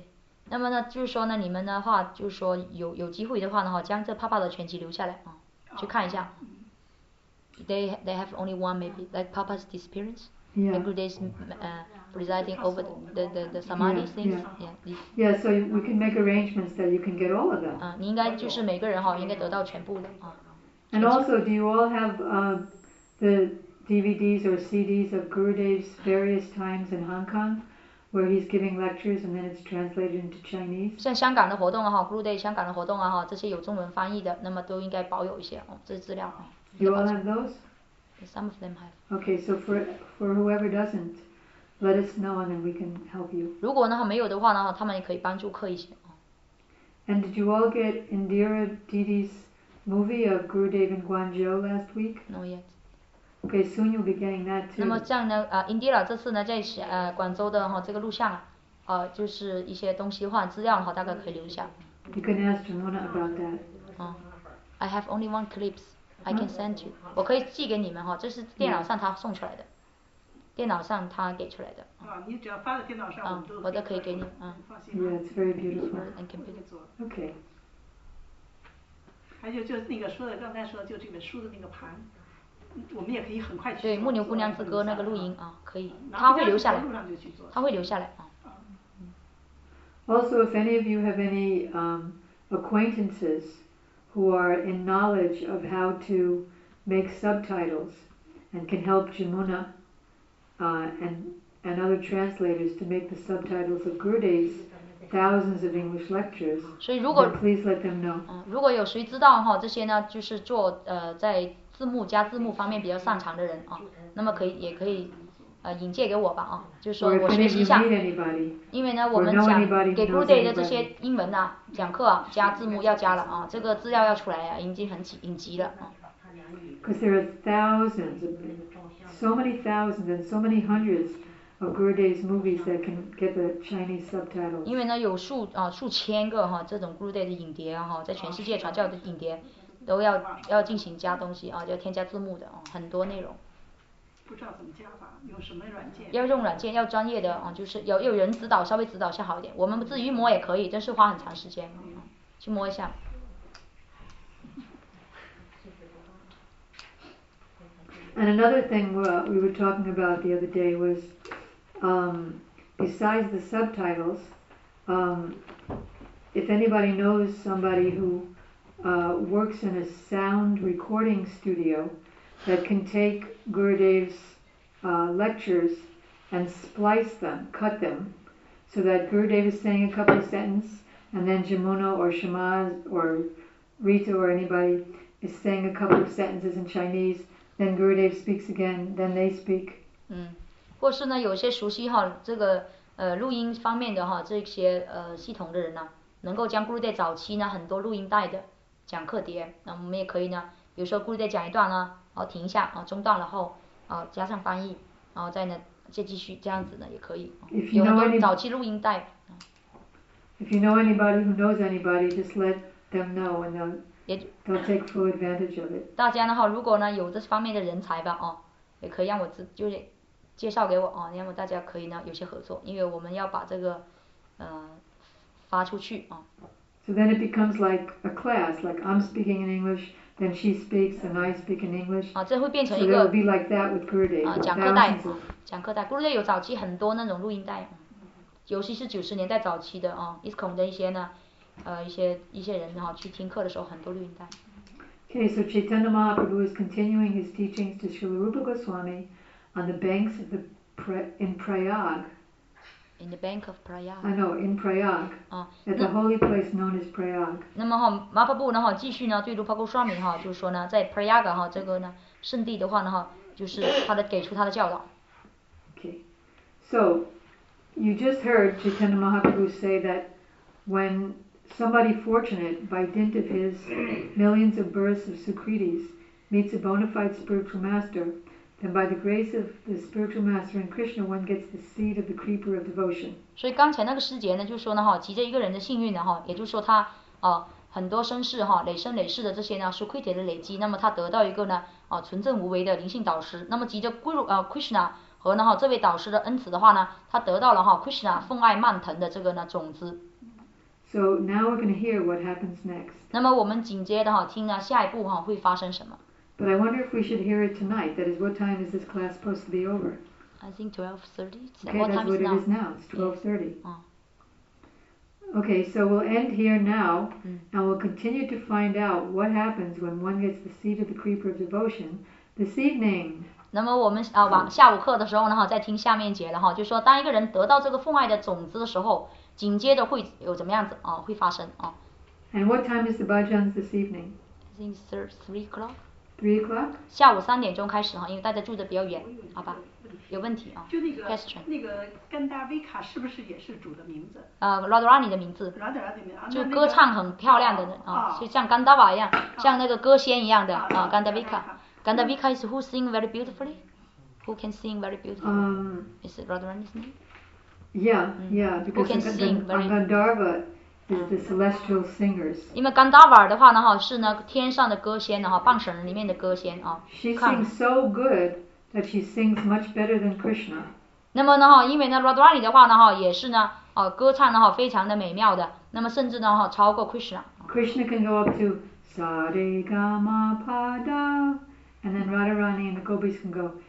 那么呢，就是说呢，你们的话，就是说有有机会的话呢，哈，将这帕帕的全集留下来啊，去看一下。They they have only one maybe like Papa's disappearance. Yeah. The Gurudev's uh, presiding over the the the samadhi Yeah, things. yeah. Yeah. Yeah, so we can make arrangements that you can get all of them. 啊，你应该就是每个人哈，应该得到全部的啊。 And also, do you all have uh, the D V Ds or C Ds of Gurudev's various times in Hong Kong, where he's giving lectures and then it's translated into Chinese? 像香港的活动啊哈，Gurudev 香港的活动啊哈，这些有中文翻译的，那么都应该保有一些哦，这些资料啊。 You all have those? Some of them have. Okay, so for for whoever doesn't, let us know and then we can help you. 如果呢没有的话呢，他们也可以帮助刻一些啊。 And did you all get Indira Didi's movie of Gurudev in Guangzhou last week? Not yet. Okay, soon you'll be getting that 那么 too. 这样呢，啊 ，Indira 这次呢在呃广州的哈这个录像啊，啊就是一些东西的话资料的话大概可以留下。 You can ask Jamuna about that. 啊 ，I have only one clips. I can send you. 我可以寄给你们哈，这是电脑上他送出来的，电脑上他给出来的。 啊，你只要发在电脑上，我啊们都， 我都可以给你，嗯。 放心 Yeah, it's very beautiful. And computer. Okay. 还有就那个说的，刚才说就这本书的那个盘，我们也可以很快去做。 对，牧牛姑娘之歌那个录音啊，可以， 拿他会留下来路上就去做， 他会留下来啊。 Also, if any of you have any um, acquaintances who are in knowledge of how to make subtitles and can help Jamuna uh, and and other translators to make the subtitles of Gurudev's thousands of English lectures, 所以如果 then please let them know. 嗯，如果有谁知道哈这些呢，就是做呃在字幕加字幕方面比较擅长的人啊，那么可以也可以呃引荐给我吧啊，就是说 Or if 我 any 学 of 习 you 一下， meet anybody, 因为呢我 or 们 know 讲 anybody 给 who knows Gurudev 的这 anybody. 些英文啊讲课啊加字幕要加了啊，这个资料要出来啊，已经很紧紧急了啊。 Because there are thousands, of, so many thousands and so many hundreds of Gurudev's movies that can get the Chinese subtitles. 因为呢有数啊数千个哈这种 Gurudev 的影碟啊哈，在全世界传教的影碟都要要进行加东西啊，要添加字幕的啊，很多内容。 不知道怎么加法，用什么软件？ 要用软件，要专业的啊，就是有有人指导，稍微指导一下好一点。我们自己摸也可以，但是花很长时间啊，去摸一下。 And another thing uh, we were talking about the other day was, um, besides the subtitles, um, if anybody knows somebody who uh, works in a sound recording studio that can take Gurudev's uh, lectures and splice them, cut them, so that Gurudev is saying a couple of sentences, and then Jamuna or Shamaz or Rita or anybody is saying a couple of sentences in Chinese. Then Gurudev speaks again, then they speak. 嗯，或是呢，有些熟悉哈这个呃录音方面的哈这些呃系统的人呢，能够将 Gurudev 早期呢很多录音带的讲课碟，那我们也可以呢，比如说 Gurudev 讲一段呢，然后停一下啊，中断了后啊加上翻译，然后再呢再继续这样子呢也可以。有很多早期录音带。 If you know anybody who knows anybody, just let them know and they'll they'll take full advantage of it. 大家呢哈，如果呢有这方面的人才吧哦，也可以让我知就是介绍给我哦，那么大家可以呢有些合作，因为我们要把这个呃发出去啊。 So then it becomes like a class, like I'm speaking in English, then she speaks, and I speak in English. 啊，这会变成 So 一 it 个 will be like that with Gurudev. 啊讲课带 Thousands of 讲课带 ，Gurudev 有早期很多那种录音带，尤其是九十年代早期的啊 ，I S K O N 的一些呢，呃一些一些人哈去听课的时候很多录音带。 Okay, so Chaitanya Mahaprabhu is continuing his teachings to Srila Rupa Goswami on the banks of the pra- in Prayag. In the bank of Prayag. I know, in Prayag, 啊， at the holy place known as Prayag. 那么哈，马帕布呢哈，继续呢对卢帕布说明哈，就是说呢，在 Prayag 哈这个呢圣地的话呢哈，就是他的给出他的教导。 Okay, so you just heard Chaitanya Mahaprabhu say that when somebody fortunate, by dint of his millions of births of Sukritis, meets a bona fide spiritual master, then by the grace of the spiritual master and Krishna, one gets the seed of the creeper of devotion. 所以刚才那个师姐呢，就说呢哈，急着一个人的幸运呢哈，也就是说他啊很多生世哈累生累世的这些呢是亏铁的累积，那么他得到一个呢啊纯正无为的灵性导师，那么急着归入啊 Krishna 和呢哈这位导师的恩慈的话呢，他得到了哈 Krishna 奉爱蔓藤的这个呢种子。 So now we're going to hear what happens next. 那么我们紧接着哈听呢下一步哈会发生什么 But I wonder if we should hear it tonight. That is, what time is this class supposed to be over? I think twelve thirty. Okay, What that's time what is now? it is now. It's twelve thirty. Oh. Okay, so we'll end here now, Mm. and we'll continue to find out what happens when one gets the seed of the creeper of devotion this evening. 那么我们啊往下午课的时候呢哈再听下面节了哈，就说当一个人得到这个奉爱的种子的时候，紧接着会有怎么样子啊会发生啊 And what time is the bhajans this evening? I think third three o'clock. Three o'clock? 下午三点钟开始哈，因为大家住的比较远，好吧？有问题啊？ 就那个 Question 那个甘达维卡是不是也是主的名字？ 呃 Radharani 的名字， Radharani 的名字啊， 就那歌唱很漂亮的人啊，就像 Gandhava 一样，像那个歌仙一样的啊 Gandavika。Gandavika is who sing very beautifully? Who can sing very beautifully? Um, Is it Radharani's name? yeah, yeah, Who because can the, sing the, very- Gandharva is the celestial singers. 因为 Gandhava 的话呢哈是呢天上的歌仙呢哈，棒神里面的歌仙啊。 She 看 sings so good that she sings much better than Krishna. 那么呢哈，因为呢 Radharani 的话呢哈也是呢呃歌唱呢哈非常的美妙的，那么甚至呢哈超过 Krishna。 Krishna can go up to sa re ga ma pa da, and then Radharani and the gopis can go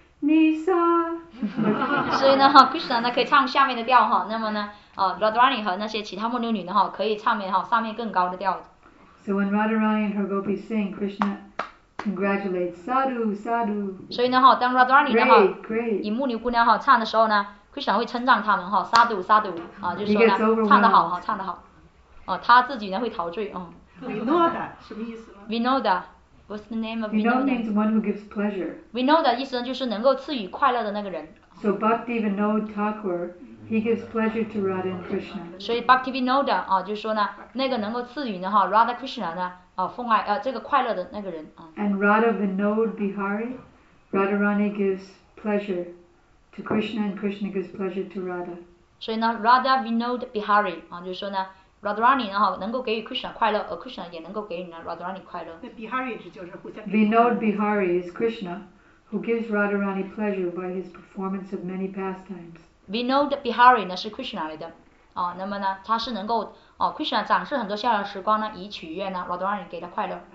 Nisa. 所以呢哈 Krishna 呢可以唱下面的调哈，那么呢呃 Radharani 和那些其他牧牛女呢哈可以唱面哈上面更高的调子。 So when Radharani and her gopis sing, Krishna congratulates sadhu, sadhu. 所以呢哈当 Radharani 呢哈 Great, great. 以牧牛姑娘哈唱的时候呢 Krishna 会称赞他们哈 sadhu sadhu 啊，就 He 说 gets 呢 overwhelmed. 唱得好哈唱得好，哦他自己呢会陶醉哦。 维诺的什么意思呢？ Vinoda What's the name of Vinod Vinoda? means one who gives pleasure. Vinoda 意思呢就是能够赐予快乐的那个人。 So Bhakti Vinod Thakur, he gives pleasure to Radha and Krishna. 所以 Bhakti Vinoda 啊，就是说呢，那个能够赐予呢哈 Radha Krishna 呢啊奉爱呃这个快乐的那个人啊。 And Radha Vinod Bihari, Radharani gives pleasure to Krishna and Krishna gives pleasure to Radha. 所以呢 Radha Vinod Bihari 啊，就是说呢 Radharani 呢哈能够给予 Krishna 快乐，而 Krishna 也能够给予呢 Radharani 快乐。 那 Bihari 指就是互相。 Vinod Bihari is Krishna, who gives Radharani pleasure by his performance of many pastimes. Vinod Bihari 呢是 Krishna 来的啊，那么呢他是能够哦 Krishna 展示很多逍遥时光呢，以取悦呢 Radharani 给他快乐。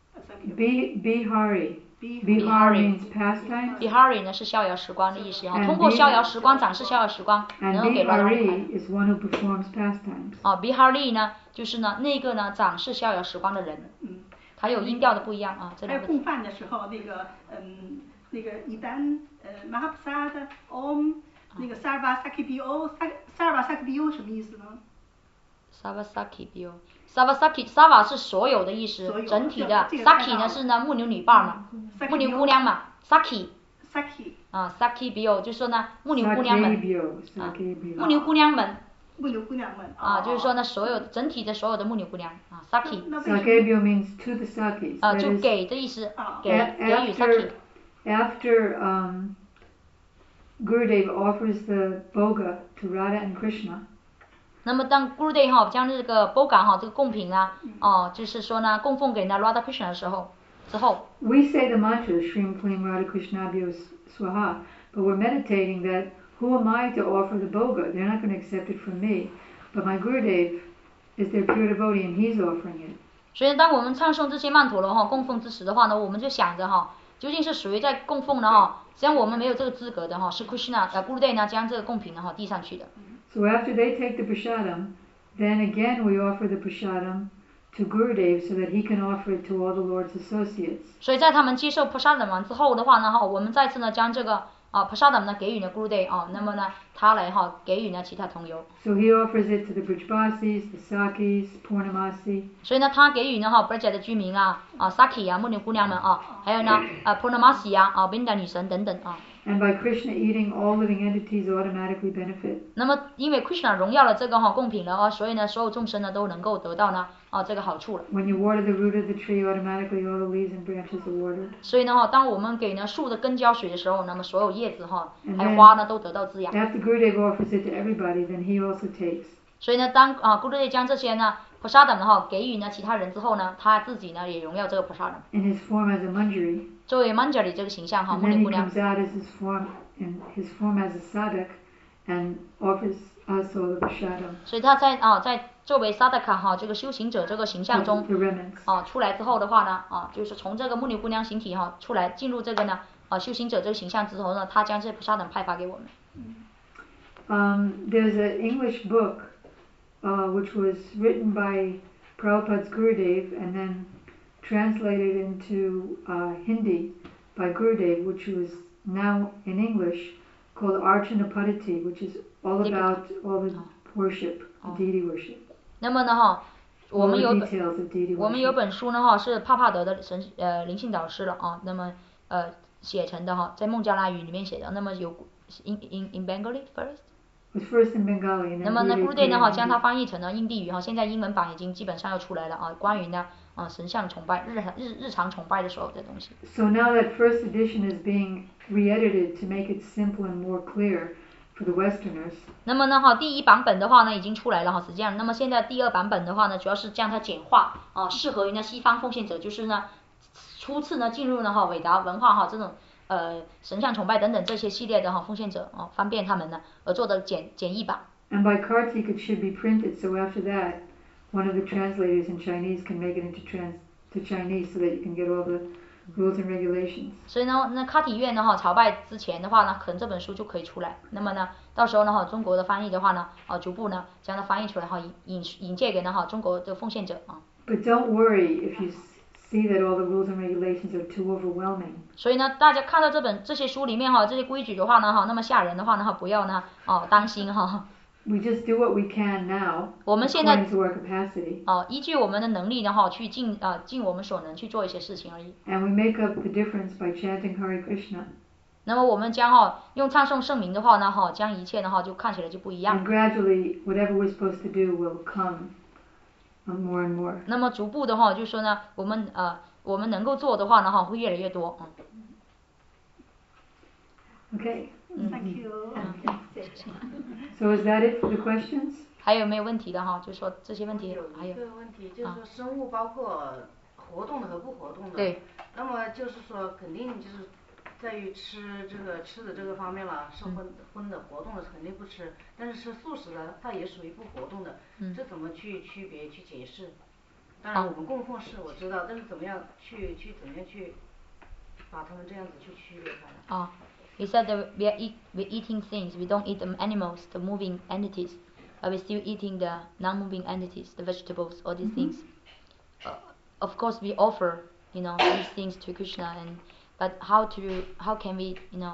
Bi- Bihari. Bihari Bihari means pastimes. Bihari 呢是逍遥时光的意思啊， And 通过 Bih- 逍遥时光展示逍遥时光， And 能够给 Radharani 快乐。 Bihari is one who performs pastimes. 啊 Bihari 呢就是呢那个呢展示逍遥时光的人， 嗯， 还有音调的不一样啊，这还有两个供饭的时候，那个嗯，那个一旦呃 Mahaprasad Om 那个 Sarva Sakibio Sarva Sakibio 什么意思呢？ Savasaki bio Savasaki Sava 是所有的意思所有， 整体的这个看到 Saki 呢是呢牧牛女伴嘛， Sakibio 牧牛姑娘嘛 Saki Saki 啊 Saki bio 就是说呢牧牛姑娘们 Sakebyo. 牧 Sakebyo. 牛姑娘们牧牛姑娘们啊， 哦就是说呢所有整体的所有的牧牛姑娘啊 Saki 那为什么 Sakebyo means to the Sakis. 啊 That 就 is, 给的意思啊， 给 a- 给予 Saki after, after um, Gurudev offers the boga to Radha and Krishna, 那么当 Gurudev 哈将这个 Boga 哈这个贡品啊哦就是说呢供奉给呢 Radha Krishna 的时候之后。 we say the mantra Shrim Klim Radha Krishnabhyo Swaha, but we're meditating that who am I to offer the boga? They're not going to accept it from me, but my Gurudev is their pure devotee and he's offering it. 所以当我们唱诵这些曼陀罗哈供奉之时的话呢，我们就想着哈，究竟是谁在供奉呢哈？实际上我们没有这个资格的哈，是 Krishna 呃 Gurudev 呢将这个贡品呢哈递上去的。 So after they take the prasadam, then again we offer the prasadam to Gurudev so that he can offer it to all the Lord's associates. 所以在他们接受 prasadam 完之后的话呢哈，我们再次呢将这个啊 prasadam 呢给予呢 Gurudev 啊，那么呢他来哈给予呢其他同游。 So he offers it to the Brijbasis, the Sakis, Purnamasi. 所以呢他给予呢哈 Braja 的居民啊啊 Saki 啊牧牛姑娘们啊，还有呢啊 Purnamasi 啊啊 Binda 女神等等啊。 And by Krishna eating, all living entities automatically benefit. 那么因为 Krishna 荣耀了这个哈贡品了啊，所以呢所有众生呢都能够得到呢啊这个好处了。 When you water the root of the tree, automatically all the leaves and branches are watered. 所以呢哈，当我们给呢树的根浇水的时候，那么所有叶子哈 And 还有 then 花呢都得到滋养。 after Gurudev offers it to everybody, then he also takes. 所以呢，当啊 Gurudev 将这些呢 prasadam 呢哈给予呢其他人之后呢，他自己呢也荣耀这个 prasadam。 In his form as a manjari. 作为 Manjari 这个形象哈， And 牧 then 牛 he 姑娘 comes out as his form, in his form as a sadhak, and offers also of a shadow. 所以他在啊在作为萨达卡哈这个修行者这个形象中 The remnants. 啊出来之后的话呢啊就是从这个木牛姑娘形体哈出来进入这个呢啊修行者这个形象之后呢，他将这菩萨等派发给我们。 Um, there's an English book uh, which was written by Prabhupada's Gurudev and then translated into uh, Hindi by Gurudev, which was now in English, called Archana Padati, which is all about all the worship, the deity worship. 那么呢哈，我们有 All the details of deity 我们有 worship. 本书呢哈，是帕帕德的神呃灵性导师了啊，那么呃写成的哈，在孟加拉语里面写的，那么有 in in in Bengali first。 It was first in Bengali, and 那 then 么呢 Gurudev ，Gurudev 呢哈 put it 将 in 它 Hindi. 翻译成了印地语哈，现在英文版已经基本上要出来了啊，关于呢啊神像崇拜日日日常崇拜的所有的东西。 So now that first edition is being re-edited to make it simple and more clear for the Westerners. 那么呢哈，第一版本的话呢已经出来了哈，实际上，那么现在第二版本的话呢，主要是将它简化啊，适合于呢西方奉献者，就是呢初次呢进入呢哈伟达文化哈这种呃神像崇拜等等这些系列的哈奉献者啊，方便他们呢而做的简简易版。 And by Kartik it should be printed, so after that, one of the translators in Chinese can make it into trans to Chinese so that you can get all the rules and regulations. 所以呢，那卡体院呢哈朝拜之前的话呢，可能这本书就可以出来。那么呢，到时候呢哈中国的翻译的话呢，啊逐步呢将它翻译出来哈，引引引介给呢哈中国的奉献者啊。 But don't worry if you see that all the rules and regulations are too overwhelming. 所以呢，大家看到这本这些书里面哈这些规矩的话呢哈，那么吓人的话呢哈，不要呢哦担心哈。 We just do what we can now, 我们现在 according to our capacity, 哦依据我们的能力呢哈去尽啊尽我们所能去做一些事情而已。 and we make up the difference by chanting Hare Krishna. 那么我们将哈用唱诵圣名的话呢哈，将一切的话就看起来就不一样 And。gradually, whatever we're supposed to do will come uh, more and more. 那么逐步的话，就说呢，我们呃我们能够做的话呢哈，会越来越多。嗯。 Okay. Thank you. So is that it for the questions? 还有没有问题的哈？就说这些问题还有。 有一个问题就是说，生物包括活动的和不活动的。 对。 那么就是说，肯定就是在于吃这个吃的这个方面了，是荤荤的，活动的肯定不吃。但是吃素食的，它也属于不活动的。 嗯。 这怎么去区别去解释？当然我们供奉是我知道，但是怎么样去去怎么样去把它们这样子去区别开呢？ 啊。 He said that we are eat, we're eating things. We don't eat the animals, the moving entities, but we're still eating the non-moving entities, the vegetables, all these things. Uh, of course, we offer, you know, these things to Krishna, and but how to, how can we, you know,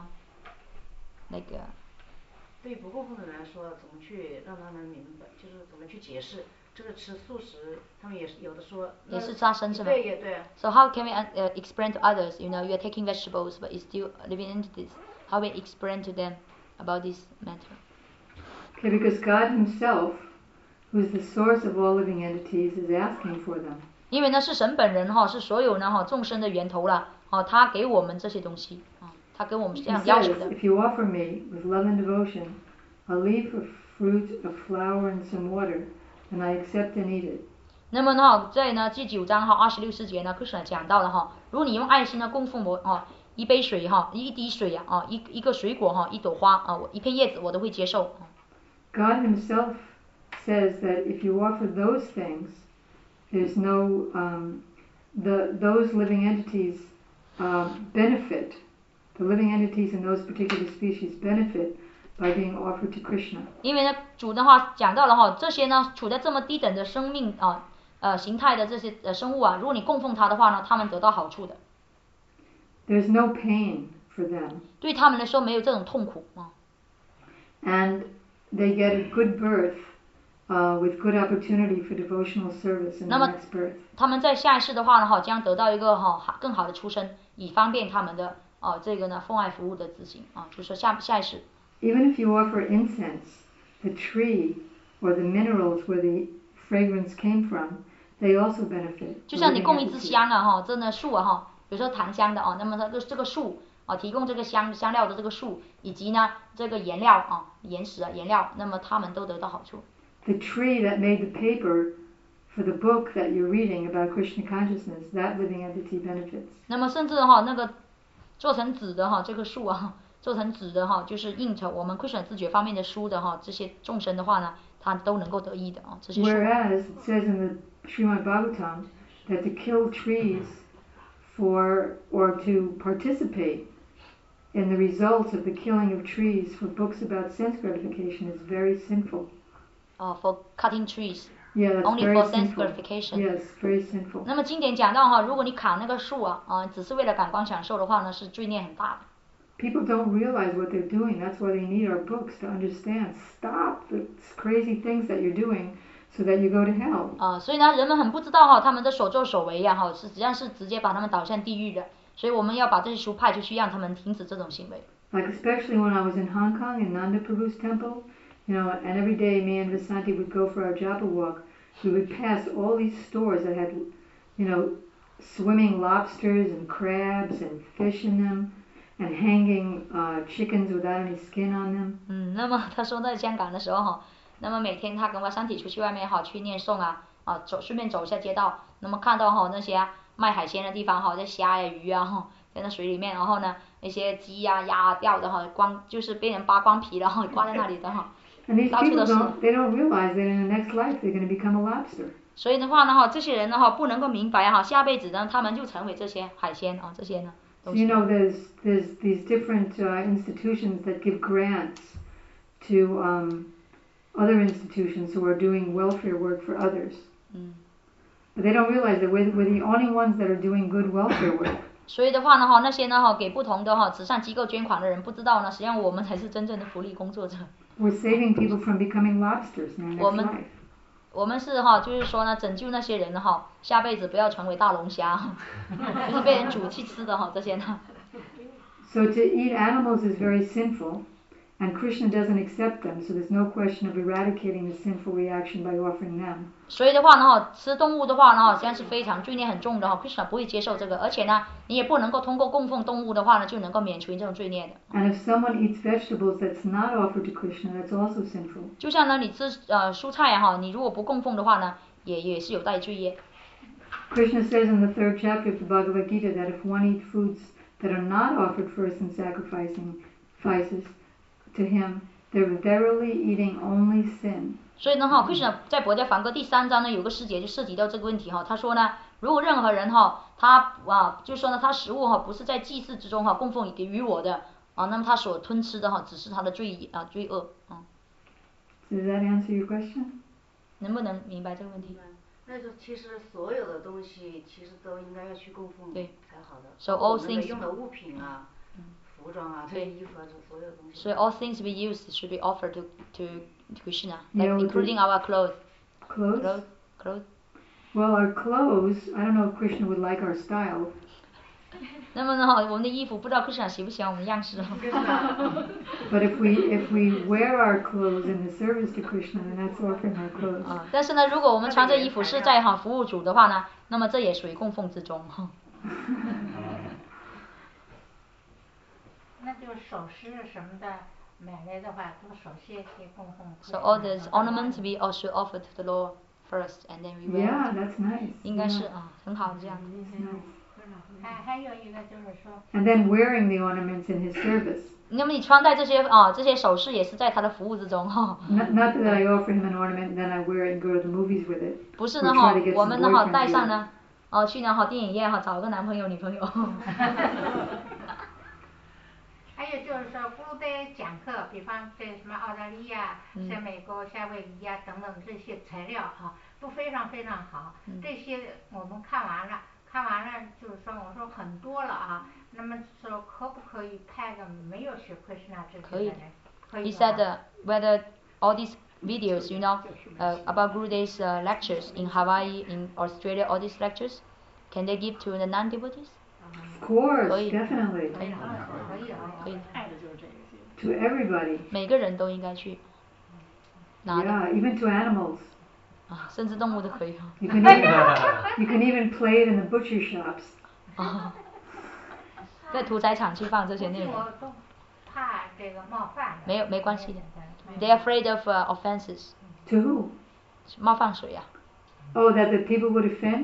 like. Uh, 对不供奉的人来说，怎么去让他们明白，就是怎么去解释这个吃素食，他们也是有的说。 也是杀生是吗？ 对也对。 So how can we uh, explain to others? You know, you are taking vegetables, but it's still living entities. How we explain to them about this matter? Okay, because God Himself, who is the source of all living entities, is asking for them. 因为呢是神本人哈，是所有呢哈众生的源头了，哦，他给我们这些东西啊，他跟我们这样要求的。 If you offer me with love and devotion a leaf of fruit, a flower, and some water, then I accept and eat it. 那么呢，在呢第九章哈二十六世节呢，Krishna讲到了哈，如果你用爱心呢供奉我啊。 一杯水哈，一滴水呀啊，一一个水果哈，一朵花啊，我一片叶子我都会接受。 God Himself says that if you offer those things, there's no um, the those living entities uh, benefit. The living entities in those particular species benefit by being offered to Krishna. 因为呢，主的话讲到了哈，这些呢处在这么低等的生命啊呃形态的这些呃生物啊，如果你供奉它的话呢，他们得到好处的。 There's no pain for them. 对他们来说没有这种痛苦啊。 And they get a good birth, uh, with good opportunity for devotional service in the next birth. 他们在下一世的话呢，哈，将得到一个哈更好的出生，以方便他们的哦这个呢奉爱服务的执行啊，就是说下下一世。 Even if you offer incense, the tree or the minerals where the fragrance came from, they also benefit. 就像你供一支香啊，哈，这呢树啊，哈。 比如说檀香的啊，那么它这这个树啊，提供这个香香料的这个树，以及呢这个颜料啊、岩石啊、颜料，那么他们都得到好处。 The tree that made the paper for the book that you're reading about Krishna consciousness, that living entity benefits. 那么甚至哈那个做成纸的哈这个树啊， 做成纸的哈，就是印成我们 Krishna 自觉方面的书的哈，这些众生的话呢，他都能够得益的啊，这些书。 Whereas it says in the Srimad Bhagavatam that to kill trees for or to participate in the results of the killing of trees for books about sense gratification is very sinful. Uh, for cutting trees. Yeah, that's Only very for sense sinful. gratification. Yes, very sinful. 那么经典讲到哈，如果你砍那个树啊，啊，只是为了感官享受的话呢，是罪孽很大的。 People don't realize what they're doing. That's why they need our books to understand. Stop the crazy things that you're doing, so that you go to hell. 啊，所以呢，人们很不知道哈，他们的所作所为呀，哈，实际上是直接把他们导向地狱的。所以我们要把这些书派出去，让他们停止这种行为。 Like especially when I was in Hong Kong in Nanda Prabhu's temple, you know, and every day me and Vasanti would go for our japa walk. We would pass all these stores that had, you know, swimming lobsters and crabs and fish in them, and hanging uh, chickens without any skin on them. 嗯，那么他说在香港的时候哈，那么每天他跟我三体出去外面哈去念诵啊，啊走顺便走一下街道，那么看到哈那些卖海鲜的地方哈，这虾呀鱼啊哈在那水里面，然后呢那些鸡呀鸭钓的哈光就是被人扒光皮然后挂在那里的哈。 And these people don't, they don't realize that in the next life they're going to become a lobster. 所以的话呢哈，这些人呢哈不能够明白哈，下辈子呢他们就成为这些海鲜啊这些呢。 So you know, there's there's these different uh, institutions that give grants to um, other institutions who are doing welfare work for others. Mm. But they don't realize that we're, we're the only ones that are doing good welfare work. 所以的话呢哈，那些呢哈给不同的哈慈善机构捐款的人不知道呢，实际上我们才是真正的福利工作者。 We're saving people from becoming lobsters in their next 我们 life. 我们是哈，就是说呢，拯救那些人哈，下辈子不要成为大龙虾，就是被人煮去吃的哈，这些呢。 So to eat animals is very sinful, and Krishna doesn't accept them, so there's no question of eradicating the sinful reaction by offering them. 所以的话呢哈，吃动物的话呢哈，实际上是非常罪孽很重的哈 ，Krishna 不会接受这个，而且呢，你也不能够通过供奉动物的话呢，就能够免除这种罪孽的。 And if someone eats vegetables that's not offered to Krishna, that's also sinful. 就像呢，你吃呃蔬菜啊哈，你如果不供奉的话呢，也也是有带罪业。 Krishna says in the third chapter of the Bhagavad Gita that if one eats foods that are not offered first in sacrificing sacrifices to him, they're verily eating only sin. 所以呢哈 ，Krishna 在《博家梵歌》第三章呢有个师节就涉及到这个问题哈，他说呢，如果任何人哈，他啊，就说呢，他食物哈不是在祭祀之中哈供奉给予我的啊，那么他所吞吃的哈只是他的罪啊罪恶啊。 Does that answer your question? 能不能明白这个问题？ 那就其实所有的东西其实都应该要去供奉才好的。 So all 我们的 things 用的物品啊，服装啊，这衣服啊，这所有东西。 So all things we use should be offered to to Krishna, like Yeah, including our clothes. Clothes? Clothes, clothes. Well, our clothes, I don't know if Krishna would like our style. 那么呢，我们的衣服不知道 Krishna 喜不喜欢我们的样式。 But if we if we wear our clothes in the service to Krishna, then that's offering our clothes. 啊，但是呢，如果我们穿这衣服是在哈服务主的话呢，那么这也属于供奉之中。 那就是首饰什么的买来的话，都首先可以供奉。 So all these ornaments we also offer to the Lord first, and then we wear. Yeah, that's nice. 应该是啊，很好这样。 还还有一个就是说。 And then wearing the ornaments in his service. 那么你穿戴这些啊这些首饰也是在他的服务之中哈。 Not, not that I offer him an ornament and then I wear it and go to the movies with it. 不是呢哈，我们呢哈戴上呢，哦去呢哈电影院哈找个男朋友女朋友。 还有就是说，古代讲课，比方在什么澳大利亚、在美国夏威夷啊等等这些材料哈，都非常非常好。这些我们看完了，看完了就是说，我说很多了啊。那么说可不可以派个没有学Krishna这些的人？可以。 He said uh, whether all these videos, you know, uh, about Gurudev's uh, lectures in Hawaii, in Australia, all these lectures, can they give to the non-devotees? Of course, definitely. 可以，可以。 To everybody. 每个人都应该去拿的。 Yeah, even to animals. 啊，甚至动物都可以。 You can even, you can even play it in the butcher shops. 啊，在屠宰场去放这些内容。 我都怕这个冒犯。 没有，没关系的。They are afraid of uh, offenses. To who? 冒犯谁呀？ Oh, that the people would offend?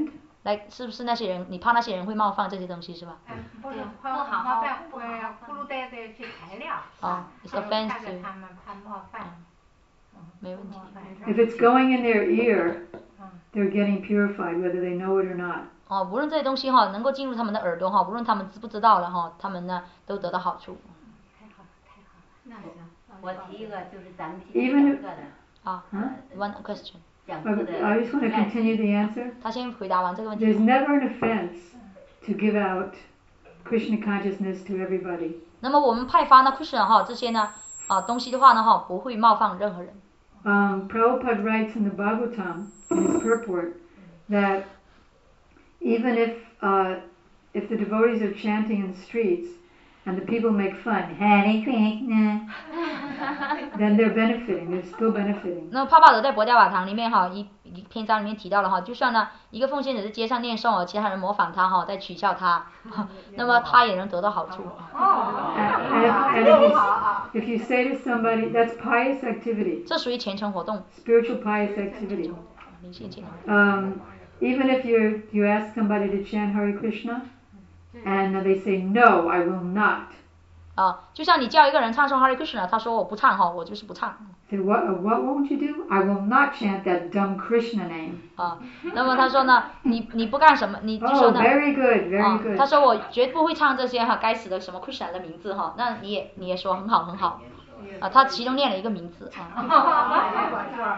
来，是不是那些人？你怕那些人会冒犯这些东西是吧？ 嗯，不是冒冒犯呃咕噜呆的一些材料。 哦 ，it's 还有 offensive 看着他们怕冒犯。 没问题。 If it's going in their ear, they're getting purified, whether they know it or not. 哦，无论这些东西哈能够进入他们的耳朵哈，无论他们知不知道了哈，他们呢都得到好处。 太好了，太好了。 那行，我提一个，就是咱们今 Even 天讲课的。 啊 ，one question。 I, I just want to continue the answer. 他先回答完这个问题。 There's never an offense to give out Krishna consciousness to everybody. 那么我们派发呢 Krishna 哈这些呢啊东西的话呢哈不会冒犯任何人。 Um, Prabhupada writes in the Bhagavatam, in his purport, that even if uh, if the devotees are chanting in the streets and the people make fun, Hare Krishna, then they're benefiting, they're still benefiting. 那帕帕德在博迦瓦堂里面哈一一篇章里面提到了哈，就算呢一个奉献者在街上念诵哦，其他人模仿他哈，在取笑他，那么他也能得到好处。 And, and if, you, if you say to somebody, that's pious activity, 这属于虔诚活动， spiritual pious activity. 灵性虔诚。 Um, even if you you ask somebody to chant Hare Krishna, and they say, no, I will not. 啊，就像你叫一个人唱诵 Hare Krishna， 他说我不唱哈，我就是不唱。 Say, what, what won't you do? I will not chant that dumb Krishna name. 啊，那么他说呢，你你不干什么，你就 Oh, 说呢， very good, very 啊， good. 他说我绝不会唱这些哈该死的什么 Krishna 的名字哈，那你也你也说很好很好，啊，他其中念了一个名字啊。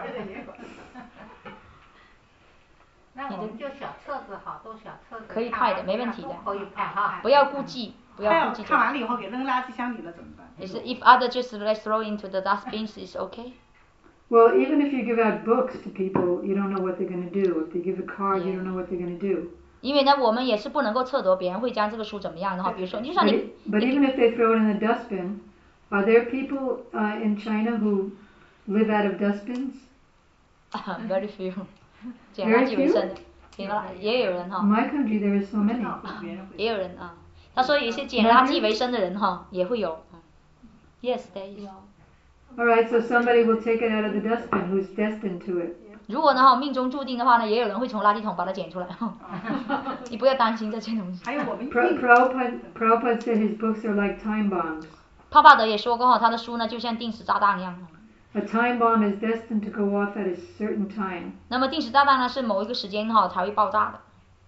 那我们就小册子，好多小册子。 可以派的，没问题的。 可以派哈。 不要顾忌，不要顾忌。 看完了以后给扔垃圾箱里了怎么办？ Is if other just let's throw into the dustbins is okay? Well, even if you give out books to people, you don't know what they're going to do. If they give a card, you don't know what they're going to do. 因为呢，我们也是不能够测得别人会将这个书怎么样的哈。比如说，就像 But, 你。 but even if they throw it in the dustbin, are there people uh, in China who live out of dustbins? Very few. 捡垃圾为生的，捡垃也有人哈。 In my country, there are so many. 也有人啊，他说有一些捡垃圾为生的人哈，也会有。Yes, there is. All right, so somebody will take it out of the dustbin who's destined to it. 如果呢哈命中注定的话呢，也有人会从垃圾桶把它捡出来。你不要担心这些东西。 还有我们 Pra- Prabhupada, Prabhupada said his books are like time bombs. 帕帕德也说过哈，他的书呢就像定时炸弹一样。 A time bomb is destined to go off at a certain time. 那么定时炸弹呢是某一个时间哈才会爆炸的。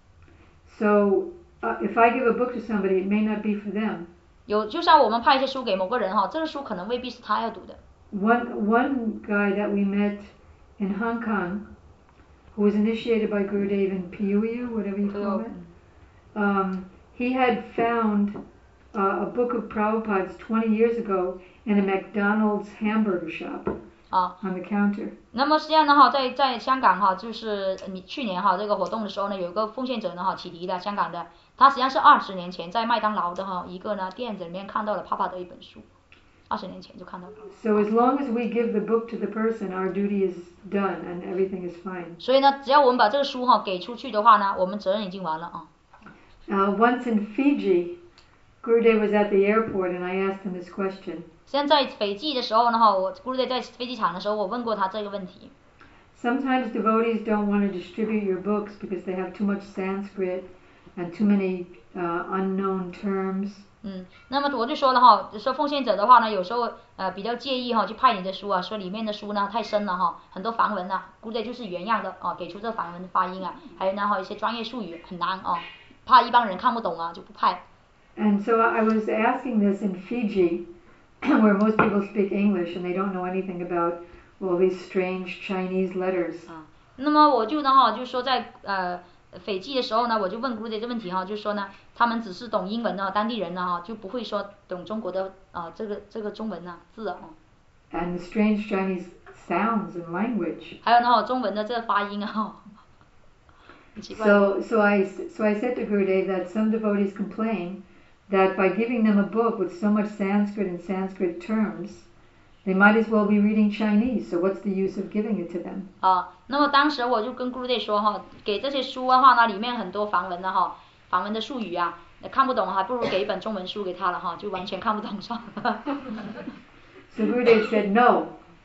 So uh, if I give a book to somebody, it may not be for them. 有就像我们派一些书给某个人哈，这个书可能未必是他要读的。 One one guy that we met in Hong Kong, who was initiated by Gurudev in P U U, whatever you call it, um, he had found uh, a book of Prabhupada's twenty years ago in a McDonald's hamburger shop 啊 on the counter. 那么实际上呢哈，在在香港哈，就是你去年哈这个活动的时候呢，有一个奉献者呢哈启迪的香港的，他实际上是二十年前在麦当劳的哈一个呢店子里面看到了帕帕的一本书，二十年前就看到了。 So as long as we give the book to the person, our duty is done and everything is fine. 所以呢，只要我们把这个书哈给出去的话呢，我们责任已经完了啊。 Uh, once in Fiji, Gurudev was at the airport and I asked him this question. 实际上在斐济的时候呢哈，我姑爹在飞机场的时候，我问过他这个问题。 Sometimes devotees don't want to distribute your books because they have too much Sanskrit and too many uh, unknown terms. 嗯，那么我就说了哈，说奉献者的话呢，有时候呃比较介意哈，去派你的书啊，说里面的书呢太深了哈，很多梵文呐、啊，估计就是原样的啊，给出这梵文的发音啊，还有呢哈一些专业术语很难啊，怕一般人看不懂啊，就不派。 And so I was asking this in Fiji, where most people speak English and they don't know anything about all these strange Chinese letters. 啊，那么我就呢哈，就说在呃斐济的时候呢，我就问估计这问题哈，就说呢，他们只是懂英文呢，当地人呢哈，就不会说懂中国的啊这个这个中文呐字啊。 And the strange Chinese sounds and language. 还有呢哈，中文的这个发音啊。 So, so I, so I said to Gurudev that some devotees complain that by giving them a book with so much Sanskrit and Sanskrit terms, they might as well be reading Chinese. So what's the use of giving it to them? 啊，那么当时我就跟 Gurudev 说哈，给这些书的话呢，里面很多梵文的哈，梵文的术语啊，看不懂还不如给一本中文书给他了哈，就完全看不懂是吧？ So Gurudev said, no,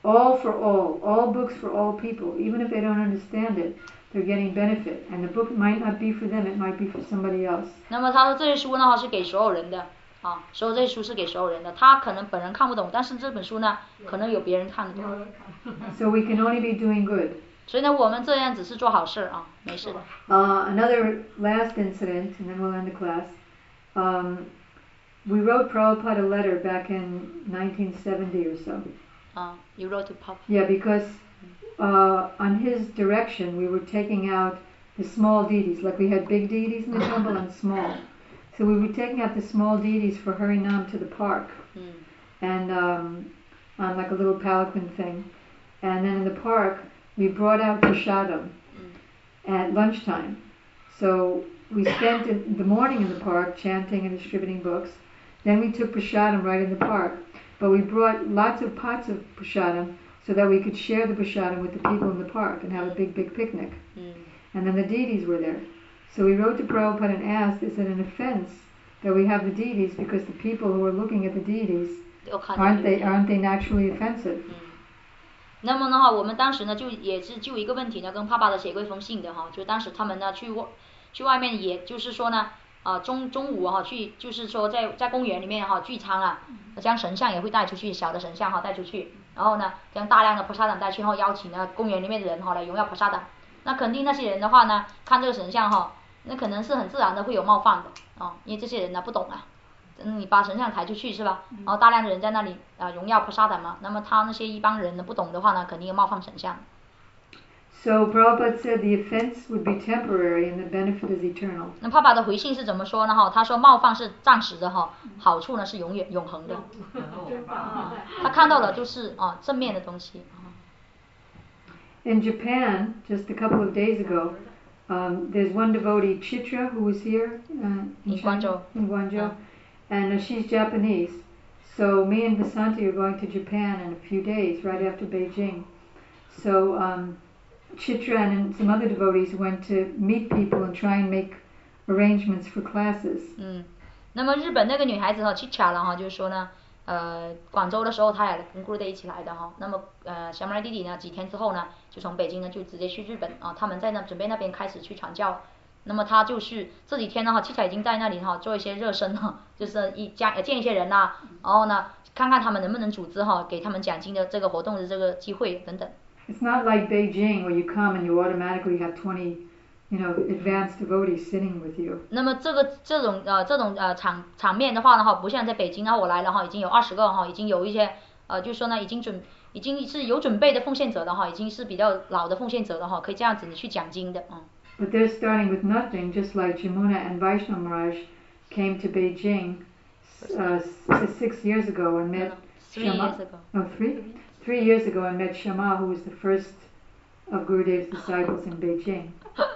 all for all, all books for all people. Even if they don't understand it, they're getting benefit. And the book might not be for them, it might be for somebody else. 那么他说这些书呢是给所有人的啊，所有这些书是给所有人的。他可能本人看不懂，但是这本书呢可能有别人看得懂。 So we can only be doing good. 所以呢，我们这样只是做好事啊，没事的。 Uh, another last incident, and then we'll end the class. Um, we wrote Prabhupada a letter back in nineteen seventy or so. Uh, you wrote to Papa. Yeah, because uh, on his direction we were taking out the small deities, like we had big deities in the temple and small. So we were taking out the small deities for Harinam to the park, mm. and um, on like a little palanquin thing. And then in the park we brought out Prashadam mm. at lunchtime. So we spent the morning in the park chanting and distributing books. Then we took Prashadam right in the park. But we brought lots of pots of Prashadam so that we could share the Prashadam with the people in the park and have a big, big picnic. Mm. And then the deities were there. So we wrote to Prabhupada and asked, is it an offense that we have the deities because the people who are looking at the deities, aren't they, aren't they naturally offensive? 那么的话，我们当时呢就也是就一个问题呢，跟爸爸的写过一封信的哈，就当时他们呢去外去外面，也就是说呢，啊、呃、中中午哈去，就是说在在公园里面哈聚餐啊，将神像也会带出去，小的神像哈带出去，然后呢将大量的菩萨党带去后，邀请呢公园里面的人哈来荣耀菩萨党。那肯定那些人的话呢，看这个神像哈，那可能是很自然的会有冒犯的啊、哦，因为这些人呢不懂啊。嗯，你把神像抬出去是吧？然后大量的人在那里啊、呃、荣耀菩萨的嘛，那么他那些一般人呢不懂的话呢，肯定有冒犯神像。 So Prabhupada said the offense would be temporary and the benefit is eternal. 那爸爸的回信是怎么说呢？哈，他说冒犯是暂时的哈，好处呢是永远永恒的。他看到了就是啊正面的东西。 In Japan, just a couple of days ago, um, there's one devotee, Chitra, who was here uh, in, in Guangzhou. In Guangzhou. Yeah. And uh, she's Japanese. So me and Vasanti are going to Japan in a few days, right after Beijing. So um, Chitra and some other devotees went to meet people and try and make arrangements for classes. 嗯，那么日本那个女孩子哈，Chitra 了哈，就是说呢，呃，广州的时候她也跟 Gurudev 一起来的哈。那么呃，小马来弟弟呢，几天之后呢，就从北京呢就直接去日本啊，他们在那准备那边开始去传教。那么他就是这几天呢哈，Chitra 已经在那里哈做一些热身哈，就是一加见一些人呐、啊，然后呢看看他们能不能组织哈，给他们讲经的这个活动的这个机会等等。 It's not like Beijing where you come and you automatically have twenty, you know, advanced devotees sitting with you. 那么这个这种呃这种呃场场面的话呢哈，不像在北京啊，我来了哈，已经有二十个哈，已经有一些呃就是说呢已经准已经是有准备的奉献者的哈，已经是比较老的奉献者的哈，可以这样子你去讲经的嗯。 But they're starting with nothing, just like Jamuna and Vaishnav Maharaj came to Beijing uh, six years ago and met no, no. Three Shama. years ago. Oh, three? Three years ago and met Shama, who was the first of Gurudev's disciples in Beijing,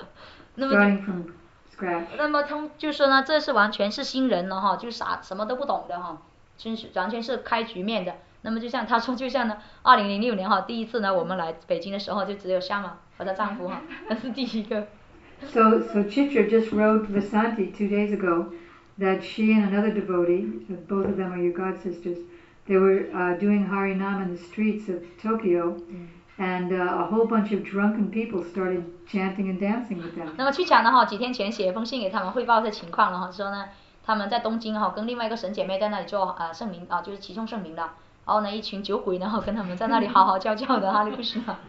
starting from scratch. 那么他就说呢，这是完全是新人了哈，就啥什么都不懂的哈，就是完全是开局面的。那么就像他说，就像呢，二零零六年哈，第一次呢我们来北京的时候，就只有夏玛和她丈夫哈，那是第一个。 So, so Chitra just wrote Vasanti two days ago that she and another devotee, both of them are your god sisters, they were uh, doing Harinam in the streets of Tokyo, mm. and uh, a whole bunch of drunken people started chanting and dancing with them. 那么去讲呢哈，几天前写一封信给他们汇报这情况了哈，说呢他们在东京哈跟另外一个神姐妹在那里做呃圣名啊，就是齐诵圣名的。然后呢，一群酒鬼呢，跟他们在那里嚎嚎叫叫的，哈利路亚。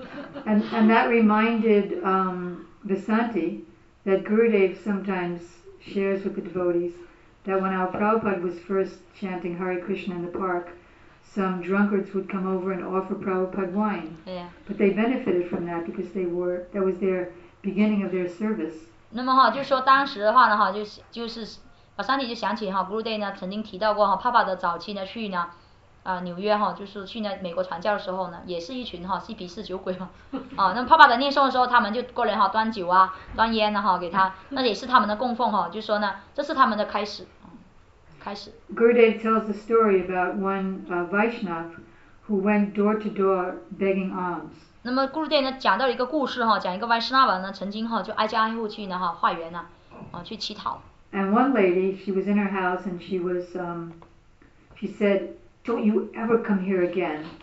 And and that reminded um, Vasanti that Gurudev sometimes shares with the devotees that when our Prabhupada was first chanting Hare Krishna in the park, some drunkards would come over and offer Prabhupada wine. Yeah. But they benefited from that because they were that was their beginning of their service. 那么哈，就说当时的话呢，哈，就是就是Vasanti就想起哈，Gurudev呢曾经提到过哈，爸爸的早期呢去呢。啊、呃，纽约哈，就是去那美国传教的时候呢，也是一群哈嬉皮士酒鬼嘛，啊，那爸爸的念诵的时候，他们就过来哈端酒啊、端烟啊哈给他，那也是他们的供奉哈，就说呢，这是他们的开始，开始。 Gurudev tells a story about one uh, Vaishnav who went door to door begging alms. 那么 Gurudev 呢讲到一个故事哈，讲一个 Vaishnava 呢曾经哈就挨家挨户去呢哈化缘呢，啊去乞讨。 And one lady, she was in her house and she was, um, she said. Don't you ever come here again.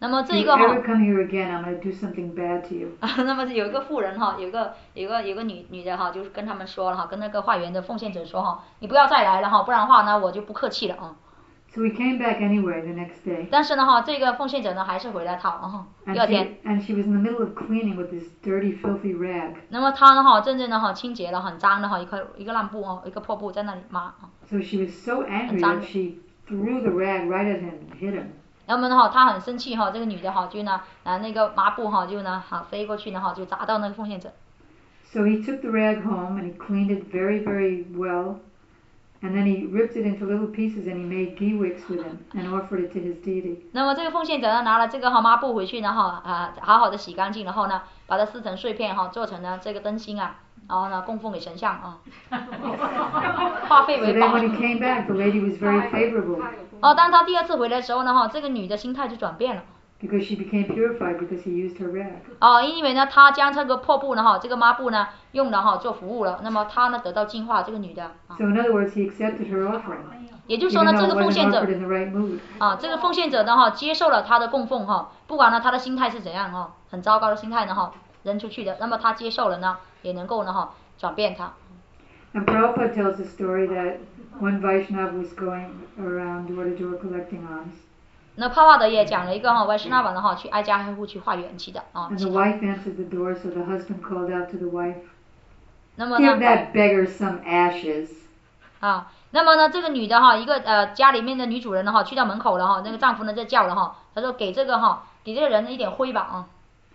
那么这 If 一 you 个哈 ever come here again, I'm going to do something bad to you. 那么有一个妇人哈，有一个有一个有一个女女的哈，就是跟他们说了哈，跟那个化缘的奉献者说哈，你不要再来了哈，不然的话呢我就不客气了啊。 So we came back anyway the next day. 但是呢哈，这个奉献者呢还是回来讨啊。第二 And 天 she,，and she was in the middle of cleaning with this dirty, filthy rag. 那么他呢哈，真正的哈清洁了很脏的哈一块一个烂布哦，一个破布在那里抹啊。 So she was so angry that she threw the rag right at him and hit him. 那么呢哈，他很生气哈，这个女的哈就呢拿那个抹布哈就呢哈飞过去呢哈就砸到那个奉献者。 So he took the rag home and he cleaned it very, very well. And then he ripped it into little pieces and he made ghee wicks with them and offered it to his deity. 那么这个奉献者呢拿了这个哈抹布回去呢哈啊好好的洗干净，然后呢把它撕成碎片哈，做成了这个灯芯啊，然后呢供奉给神像啊，化废 So 为 then 宝。 when he came back, the lady was very favorable 哦，当他第二次回来的时候呢哈，这个女的心态就转变了。 because she became purified because he used her rag. 哦，因为呢，他将这个破布呢，哈，这个抹布呢，用了哈做服务了，那么他呢得到净化，这个女的。啊 So in other words, he accepted her offering, 也就是说 even 呢，这 though 个 it 奉献 wasn't 者 offered in the right mood. 啊，这个奉献者呢哈，接受了他的供奉哈，不管呢他的心态是怎样哈，很糟糕的心态呢哈，扔出去的，那么他接受了呢，也能够呢哈转变他。 And Prabhupada tells a story that one Vaishnava was going around door to door collecting alms. 那帕瓦德也讲了一个哈，外师那瓦呢哈，去挨家挨户去化缘去的啊。 And the wife answered the door, so the husband called out to the wife, 那么呢 "Give that beggar some ashes." 啊，那么呢，这个女的哈，一个呃家里面的女主人呢哈，去到门口了哈，那个丈夫呢在叫了哈，他说给这个哈，给这个人一点灰吧啊。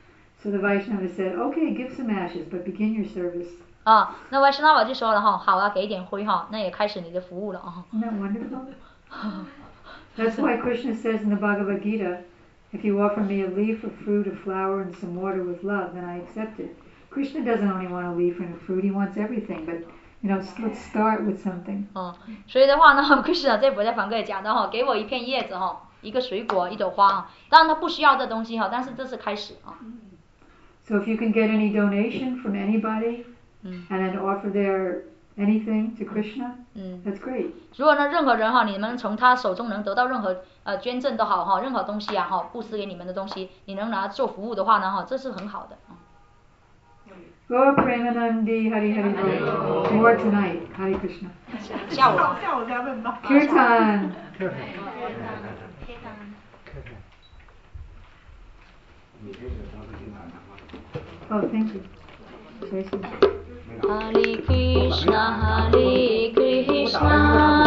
So the Vaishnava said, "Okay, give some ashes, but begin your service." 啊，那外师那瓦就说了哈，好啊，给一点灰哈，那也开始你的服务了啊。 Isn't that wonderful? That's why Krishna says in the Bhagavad Gita, "If you offer me a leaf, a fruit, a flower, and some water with love, then I accept it." Krishna doesn't only want a leaf and a fruit; he wants everything. But you know, let's start with something. 嗯，所以的话呢，Krishna 在佛在梵歌也讲到哈，给我一片叶子哈，一个水果，一朵花啊，当然他不需要这东西哈，但是这是开始啊。 So if you can get any donation from anybody, and then offer their anything to Krishna, that's great. 如果呢，任何人哈，你们从他手中能得到任何呃捐赠都好哈，任何东西啊哈，布施给你们的东西，你能拿做服务的话呢哈，这是很好的啊。 Gaur Premanandi Hari Hari Bol. More tonight. Hari Krishna. 下午。 下午再问吧。 Kirtan. Oh, thank you. Hare Krishna, Hare Krishna.